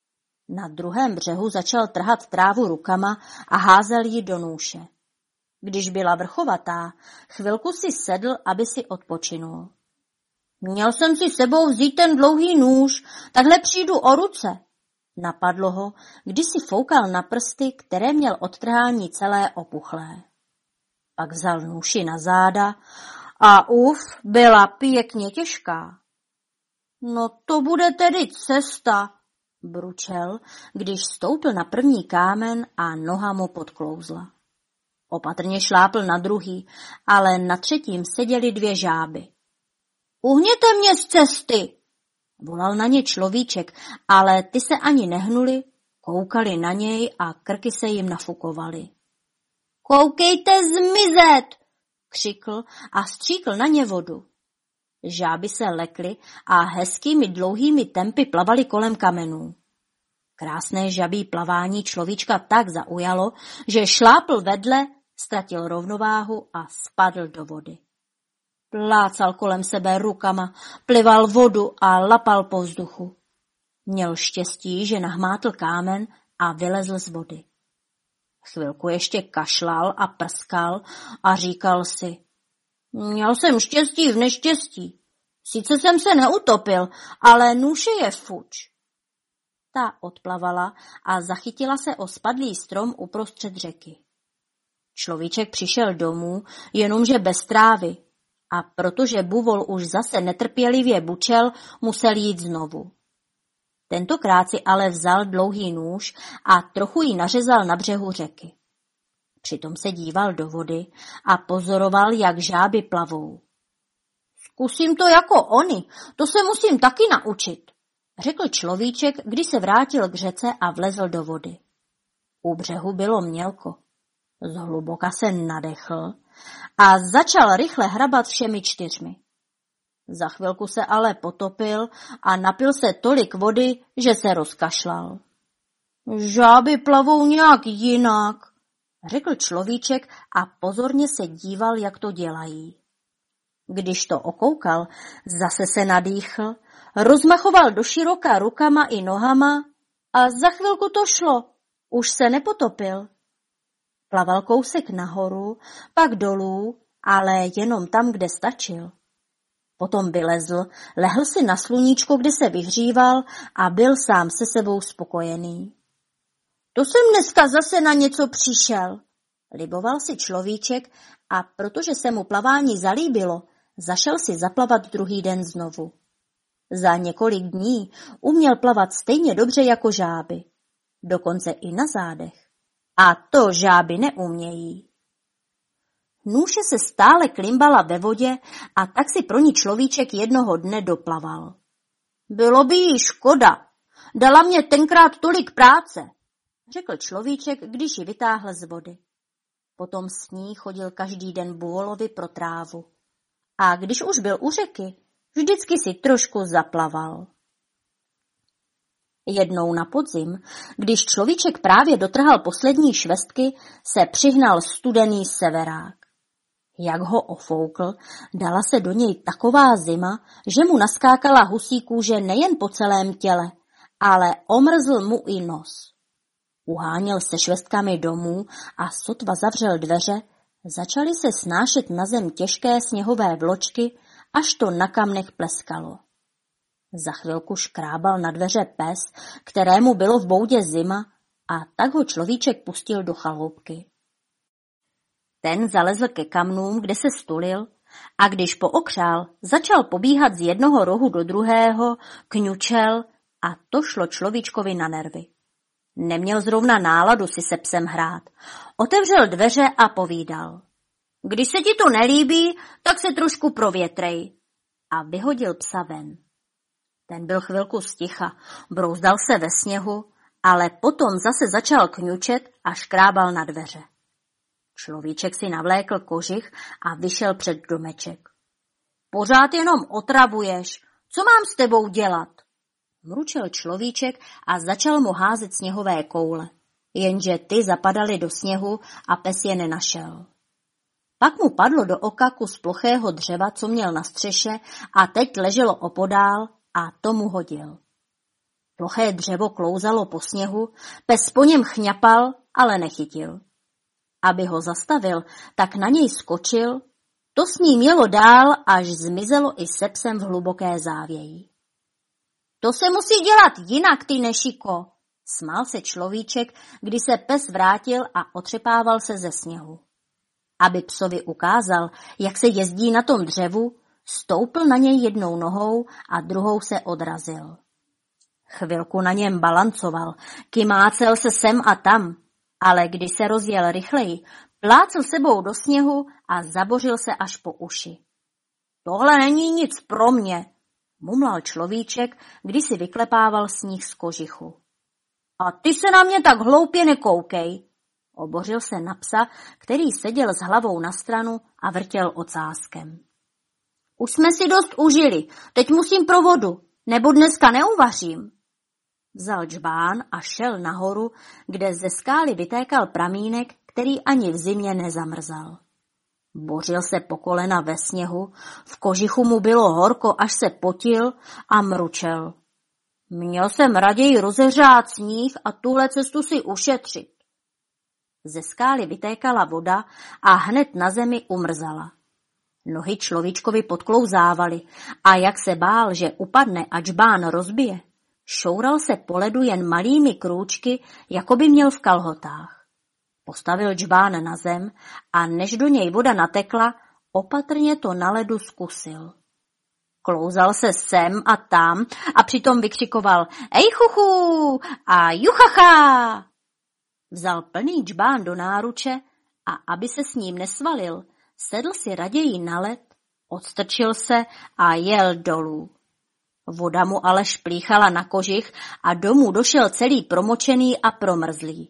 Na druhém břehu začal trhat trávu rukama a házel ji do nůše. Když byla vrchovatá, chvilku si sedl, aby si odpočinul. Měl jsem si sebou vzít ten dlouhý nůž, takhle přijdu o ruce. Napadlo ho, když si foukal na prsty, které měl od trhání celé opuchlé. Pak vzal nůši na záda a byla pěkně těžká. No to bude tedy cesta, bručel, když stoupil na první kámen a noha mu podklouzla. Opatrně šlápl na druhý, ale na třetím seděly 2 žáby. Uhněte mě z cesty, volal na ně človíček, ale ty se ani nehnuli, koukali na něj a krky se jim nafukovaly. Koukejte zmizet, křikl a stříkl na ně vodu. Žáby se lekly a hezkými dlouhými tempy plavaly kolem kamenů. Krásné žabí plavání človíčka tak zaujalo, že šlápl vedle, ztratil rovnováhu a spadl do vody. Plácal kolem sebe rukama, plival vodu a lapal po vzduchu. Měl štěstí, že nahmátl kámen a vylezl z vody. Chvilku ještě kašlal a prskal a říkal si, měl jsem štěstí v neštěstí. Sice jsem se neutopil, ale nůše je fuč. Ta odplavala a zachytila se o spadlý strom uprostřed řeky. Človíček přišel domů, jenomže bez trávy, a protože buvol už zase netrpělivě bučel, musel jít znovu. Tentokrát si ale vzal dlouhý nůž a trochu ji nařezal na břehu řeky. Přitom se díval do vody a pozoroval, jak žáby plavou. Zkusím to jako oni, to se musím taky naučit, řekl človíček, když se vrátil k řece a vlezl do vody. U břehu bylo mělko. Zhluboka se nadechl a začal rychle hrabat všemi 4. Za chvilku se ale potopil a napil se tolik vody, že se rozkašlal. Žáby plavou nějak jinak, řekl človíček a pozorně se díval, jak to dělají. Když to okoukal, zase se nadýchl, rozmachoval doširoka rukama i nohama a za chvilku to šlo, už se nepotopil. Plaval kousek nahoru, pak dolů, ale jenom tam, kde stačil. Potom vylezl, lehl si na sluníčko, kde se vyhříval a byl sám se sebou spokojený. To jsem dneska zase na něco přišel, liboval si človíček a protože se mu plavání zalíbilo, zašel si zaplavat druhý den znovu. Za několik dní uměl plavat stejně dobře jako žáby, dokonce i na zádech. A to žáby neumějí. Nůše se stále klimbala ve vodě a tak si pro ní človíček jednoho dne doplaval. Bylo by jí škoda, dala mě tenkrát tolik práce, řekl človíček, když ji vytáhl z vody. Potom s ní chodil každý den buvolovi pro trávu. a když už byl u řeky, vždycky si trošku zaplaval. Jednou na podzim, když človíček právě dotrhal poslední švestky, se přihnal studený severák. Jak ho ofoukl, dala se do něj taková zima, že mu naskákala husí kůže nejen po celém těle, ale omrzl mu i nos. Uháněl se švestkami domů a sotva zavřel dveře, začaly se snášet na zem těžké sněhové vločky, až to na kamnech pleskalo. Za chvilku škrábal na dveře pes, kterému bylo v boudě zima, a tak ho človíček pustil do chaloupky. Ten zalezl ke kamnům, kde se stulil, a když pookřál, začal pobíhat z jednoho rohu do druhého, kňučel a to šlo človíčkovi na nervy. Neměl zrovna náladu si se psem hrát. Otevřel dveře a povídal. Když se ti to nelíbí, tak se trošku provětrej. A vyhodil psa ven. Ten byl chvilku sticha, brouzdal se ve sněhu, ale potom zase začal kňučet a škrábal na dveře. Človíček si navlékl kožich a vyšel před domeček. Pořád jenom otravuješ, co mám s tebou dělat? Mručel človíček a začal mu házet sněhové koule, jenže ty zapadaly do sněhu a pes je nenašel. Pak mu padlo do oka kus plochého dřeva, co měl na střeše a teď leželo opodál a to mu hodil. Ploché dřevo klouzalo po sněhu, pes po něm chňapal, ale nechytil. Aby ho zastavil, tak na něj skočil, to s ním jelo dál, až zmizelo i se psem v hluboké závěji. To se musí dělat jinak, ty nešiko, smál se človíček, když se pes vrátil a otřepával se ze sněhu. Aby psovi ukázal, jak se jezdí na tom dřevu, stoupl na něj jednou nohou a druhou se odrazil. Chvilku na něm balancoval, kymácel se sem a tam, ale když se rozjel rychleji, plácl sebou do sněhu a zabořil se až po uši. Tohle není nic pro mě, mumlal človíček, když si vyklepával sníh z kožichu. A ty se na mě tak hloupě nekoukej, obořil se na psa, který seděl s hlavou na stranu a vrtěl ocáskem. Už jsme si dost užili, teď musím pro vodu, nebo dneska neuvařím. Vzal džbán a šel nahoru, kde ze skály vytékal pramínek, který ani v zimě nezamrzal. Bořil se po kolena ve sněhu, v kožichu mu bylo horko, až se potil a mručel. Měl jsem raději rozeřát sníh a tuhle cestu si ušetřit. Ze skály vytékala voda a hned na zemi umrzala. Nohy človíčkovi podklouzávaly a jak se bál, že upadne a džbán rozbije, šoural se po ledu jen malými krůčky, jako by měl v kalhotách. Postavil džbán na zem a než do něj voda natekla, opatrně to na ledu zkusil. Klouzal se sem a tam a přitom vykřikoval ej chuchu a juchacha. Vzal plný džbán do náruče a aby se s ním nesvalil, sedl si raději na led, odstrčil se a jel dolů. Voda mu ale šplíchala na kožich a domů došel celý promočený a promrzlý.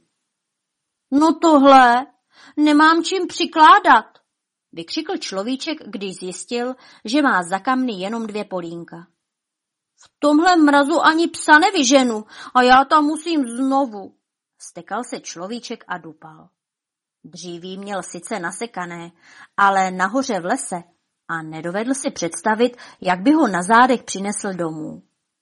No tohle, nemám čím přikládat, vykřikl človíček, když zjistil, že má za kamny jenom 2 polínka. V tomhle mrazu ani psa nevyženu a já tam musím znovu. Stekal se človíček a dupal. Dříví měl sice nasekané, ale nahoře v lese a nedovedl si představit, jak by ho na zádech přinesl domů.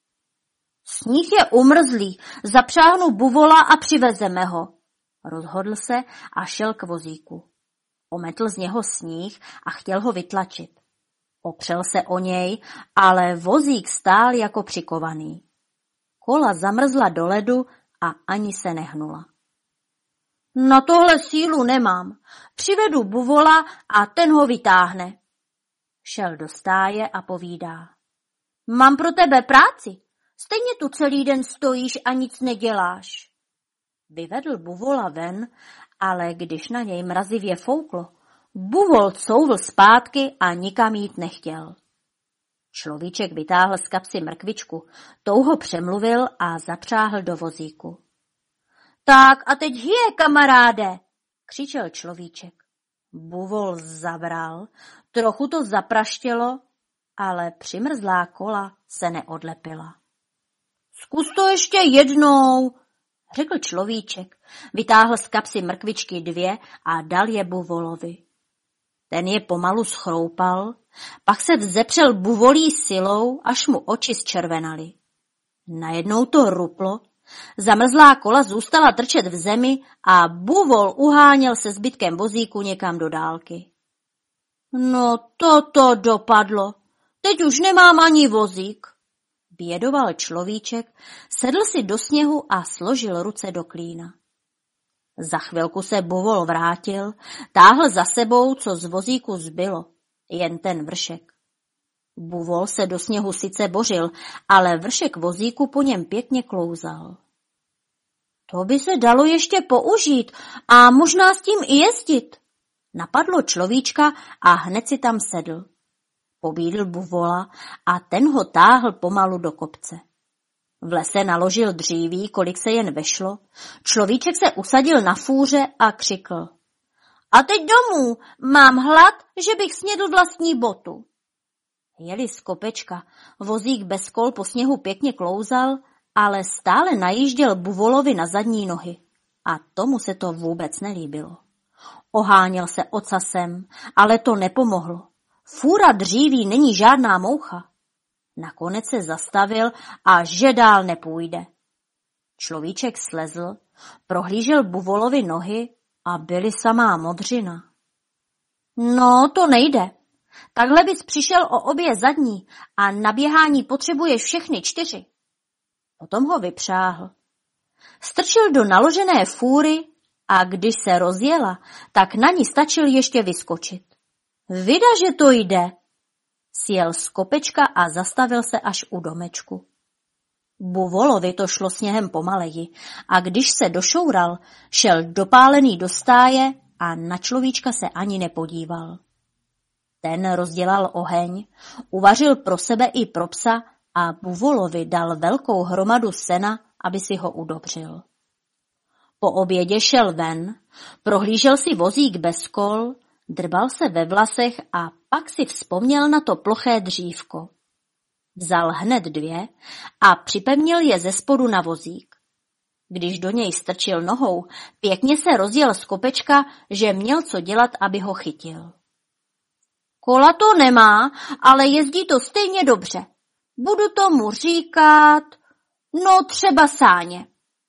Sníh je umrzlý, zapřáhnu buvola a přivezeme ho. Rozhodl se a šel k vozíku. Ometl z něho sníh a chtěl ho vytlačit. Opřel se o něj, ale vozík stál jako přikovaný. Kola zamrzla do ledu a ani se nehnula. Na tohle sílu nemám. Přivedu buvola a ten ho vytáhne. Šel do stáje a povídá. Mám pro tebe práci. Stejně tu celý den stojíš a nic neděláš. Vyvedl buvola ven, ale když na něj mrazivě fouklo, buvol couvl zpátky a nikam jít nechtěl. Človíček vytáhl z kapsy mrkvičku, tou ho přemluvil a zapřáhl do vozíku. Tak a teď hije, kamaráde, křičel človíček. Buvol zavral, trochu to zapraštělo, ale přimrzlá kola se neodlepila. Zkus to ještě jednou, řekl človíček, vytáhl z kapsy mrkvičky 2 a dal je Buvolovi. Ten je pomalu schroupal, pak se vzepřel buvolí silou, až mu oči zčervenaly. Najednou to ruplo, zamrzlá kola zůstala trčet v zemi a Buvol uháněl se zbytkem vozíku někam do dálky. No to dopadlo, teď už nemám ani vozík, bědoval človíček, sedl si do sněhu a složil ruce do klína. Za chvilku se Buvol vrátil, táhl za sebou, co z vozíku zbylo, jen ten vršek. Buvol se do sněhu sice bořil, ale vršek vozíku po něm pěkně klouzal. To by se dalo ještě použít a možná s tím i jezdit, napadlo človíčka a hned si tam sedl. Pobídl Buvola a ten ho táhl pomalu do kopce. V lese naložil dříví, kolik se jen vešlo, človíček se usadil na fůře a křikl. A teď domů, mám hlad, že bych snědl vlastní botu. Jeli z kopečka, vozík bez kol po sněhu pěkně klouzal, ale stále najížděl Buvolovi na zadní nohy a tomu se to vůbec nelíbilo. Oháněl se ocasem, ale to nepomohlo. Fůra dříví není žádná moucha. Nakonec se zastavil a že dál nepůjde. Človíček slezl, prohlížel Buvolovi nohy a byly samá modřina. No, to nejde. Takhle bys přišel o obě zadní a na běhání potřebuješ všechny 4. Potom ho vypřáhl. Strčil do naložené fůry a když se rozjela, tak na ní stačil ještě vyskočit. Vida, že to jde. Sjel z kopečka a zastavil se až u domečku. Buvolovi to šlo sněhem pomaleji a když se došoural, šel dopálený do stáje a na človíčka se ani nepodíval. Ten rozdělal oheň, uvařil pro sebe i pro psa a Buvolovi dal velkou hromadu sena, aby si ho udobřil. Po obědě šel ven, prohlížel si vozík bez kol, drbal se ve vlasech a pak si vzpomněl na to ploché dřívko. Vzal hned 2 a připevnil je ze spodu na vozík. Když do něj strčil nohou, pěkně se rozjel z kopečka, že měl co dělat, aby ho chytil. Kola to nemá, ale jezdí to stejně dobře. Budu tomu říkat, no třeba sáně.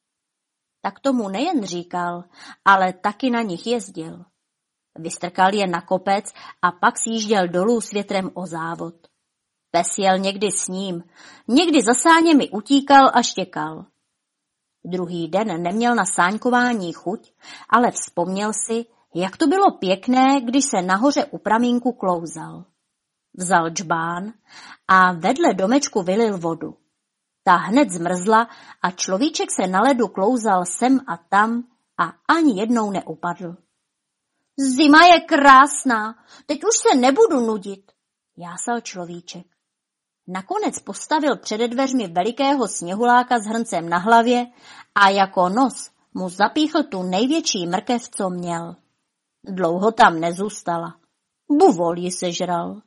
Tak tomu nejen říkal, ale taky na nich jezdil. Vystrkal je na kopec a pak sjížděl dolů s větrem o závod. Pes jel někdy s ním, někdy za sáněmi utíkal a štěkal. Druhý den neměl na sáňkování chuť, ale vzpomněl si, jak to bylo pěkné, když se nahoře u pramínku klouzal. Vzal džbán a vedle domečku vylil vodu. Ta hned zmrzla a človíček se na ledu klouzal sem a tam a ani jednou neupadl. Zima je krásná, teď už se nebudu nudit, jásal človíček. Nakonec postavil přede dveřmi velikého sněhuláka s hrncem na hlavě a jako nos mu zapíchl tu největší mrkev, co měl. Dlouho tam nezůstala. Buvol ji sežral.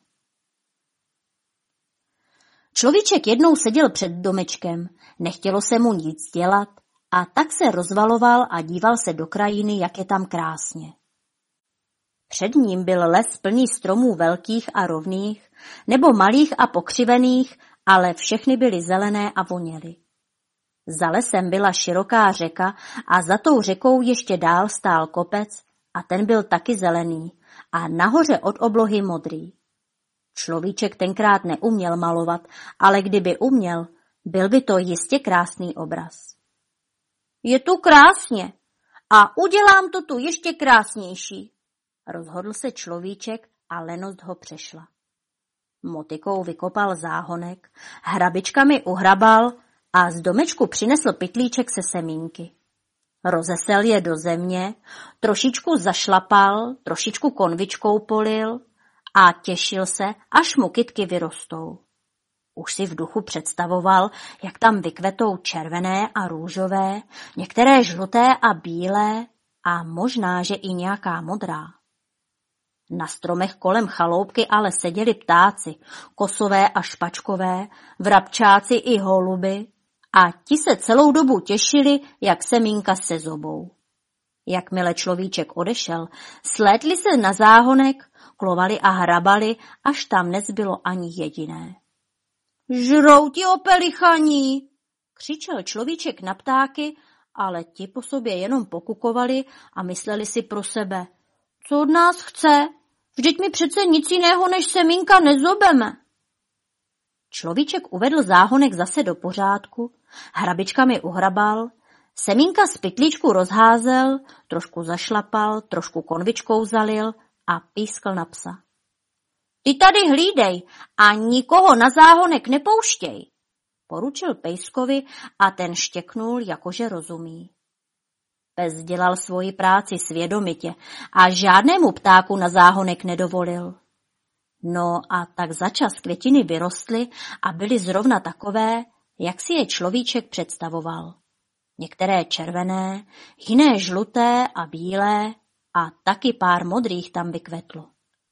Človíček jednou seděl před domečkem, nechtělo se mu nic dělat a tak se rozvaloval a díval se do krajiny, jak je tam krásně. Před ním byl les plný stromů velkých a rovných, nebo malých a pokřivených, ale všechny byly zelené a voněly. Za lesem byla široká řeka a za tou řekou ještě dál stál kopec a ten byl taky zelený a nahoře od oblohy modrý. Človíček tenkrát neuměl malovat, ale kdyby uměl, byl by to jistě krásný obraz. Je tu krásně a udělám to tu ještě krásnější, rozhodl se človíček a lenost ho přešla. Motykou vykopal záhonek, hrabičkami uhrabal a z domečku přinesl pytlíček se semínky. Rozesel je do země, trošičku zašlapal, trošičku konvičkou polil a těšil se, až mu kytky vyrostou. Už si v duchu představoval, jak tam vykvetou červené a růžové, některé žluté a bílé a možná, že i nějaká modrá. Na stromech kolem chaloupky ale seděli ptáci, kosové a špačkové, vrabčáci i holuby, a ti se celou dobu těšili, jak semínka se zobou. Jakmile človíček odešel, slétli se na záhonek, klovali a hrabali, až tam nezbylo ani jediné. Žrou ti opelichaní, křičel človíček na ptáky, ale ti po sobě jenom pokukovali a mysleli si pro sebe. Co od nás chce? Vždyť mi přece nic jiného než semínka nezobeme. Človíček uvedl záhonek zase do pořádku, hrabičkami uhrabal, semínka z pytlíčku rozházel, trošku zašlapal, trošku konvičkou zalil a pískl na psa. Ty tady hlídej a nikoho na záhonek nepouštěj, poručil pejskovi a ten štěknul, jakože rozumí. Pes dělal svoji práci svědomitě a žádnému ptáku na záhonek nedovolil. No a tak začas květiny vyrostly a byly zrovna takové, jak si je človíček představoval. Některé červené, jiné žluté a bílé a taky pár modrých tam vykvetlo.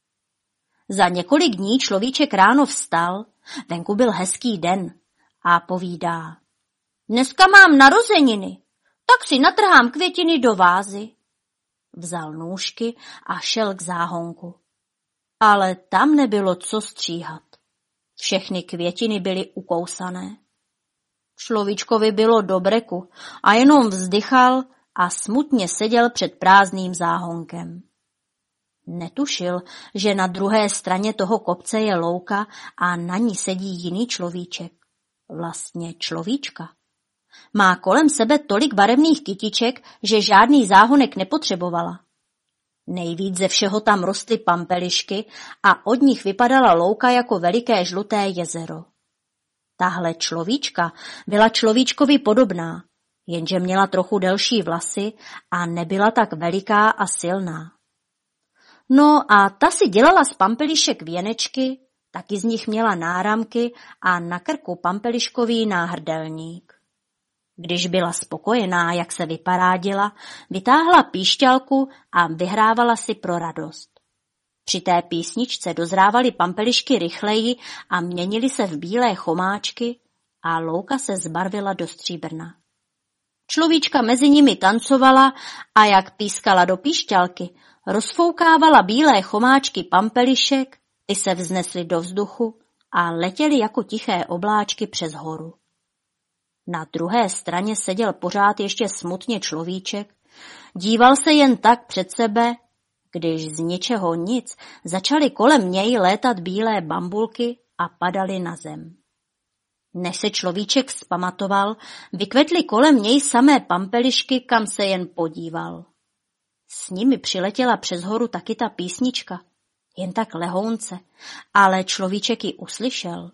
Za několik dní človíček ráno vstal, venku byl hezký den a povídá. Dneska mám narozeniny, tak si natrhám květiny do vázy. Vzal nůžky a šel k záhonku. Ale tam nebylo co stříhat. Všechny květiny byly ukousané. Človíčkovi bylo do breku a jenom vzdychal a smutně seděl před prázdným záhonkem. Netušil, že na druhé straně toho kopce je louka a na ní sedí jiný človíček. Vlastně človíčka. Má kolem sebe tolik barevných kytiček, že žádný záhonek nepotřebovala. Nejvíc ze všeho tam rostly pampelišky a od nich vypadala louka jako veliké žluté jezero. Tahle človíčka byla človíčkovi podobná, jenže měla trochu delší vlasy a nebyla tak veliká a silná. No a ta si dělala z pampelišek věnečky, taky z nich měla náramky a na krku pampeliškový náhrdelník. Když byla spokojená, jak se vyparádila, vytáhla píšťalku a vyhrávala si pro radost. Při té písničce dozrávaly pampelišky rychleji a měnily se v bílé chomáčky a louka se zbarvila do stříbrna. Človíčka mezi nimi tancovala a jak pískala do píšťalky, rozfoukávala bílé chomáčky pampelišek, ty se vznesly do vzduchu a letěly jako tiché obláčky přes horu. Na druhé straně seděl pořád ještě smutně človíček, díval se jen tak před sebe, když z ničeho nic začaly kolem něj létat bílé bambulky a padaly na zem. Než se človíček vzpamatoval, vykvetly kolem něj samé pampelišky, kam se jen podíval. S nimi přiletěla přes horu taky ta písnička, jen tak lehounce, ale človíček ji uslyšel.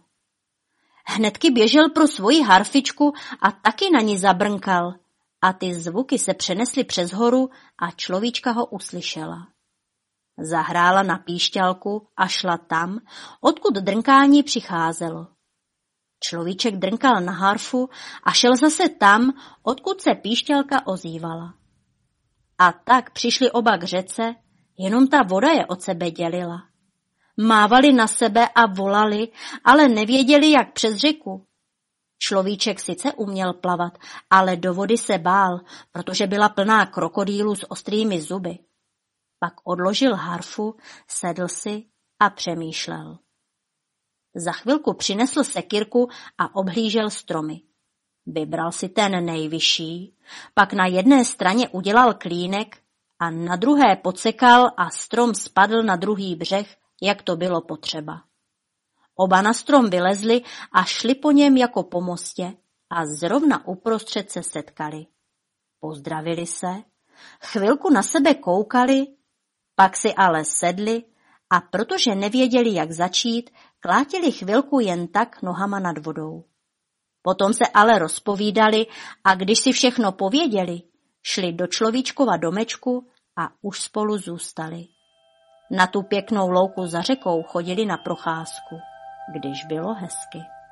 Hnedky běžel pro svoji harfičku a taky na ní zabrnkal a ty zvuky se přenesly přes horu a človíčka ho uslyšela. Zahrála na píšťalku a šla tam, odkud drnkání přicházelo. Človíček drnkal na harfu a šel zase tam, odkud se píšťalka ozývala. A tak přišli oba k řece, jenom ta voda je od sebe dělila. Mávali na sebe a volali, ale nevěděli, jak přes řeku. Človíček sice uměl plavat, ale do vody se bál, protože byla plná krokodýlů s ostrými zuby. Pak odložil harfu, sedl si a přemýšlel. Za chvilku přinesl sekyrku a obhlížel stromy. Vybral si ten nejvyšší, pak na jedné straně udělal klínek a na druhé podsekal a strom spadl na druhý břeh, jak to bylo potřeba. Oba na strom vylezli a šli po něm jako po mostě a zrovna uprostřed se setkali. Pozdravili se, chvilku na sebe koukali, pak si ale sedli a protože nevěděli, jak začít, klátili chvilku jen tak nohama nad vodou. Potom se ale rozpovídali a když si všechno pověděli, šli do človíčkova domečku a už spolu zůstali. Na tu pěknou louku za řekou chodili na procházku, když bylo hezky.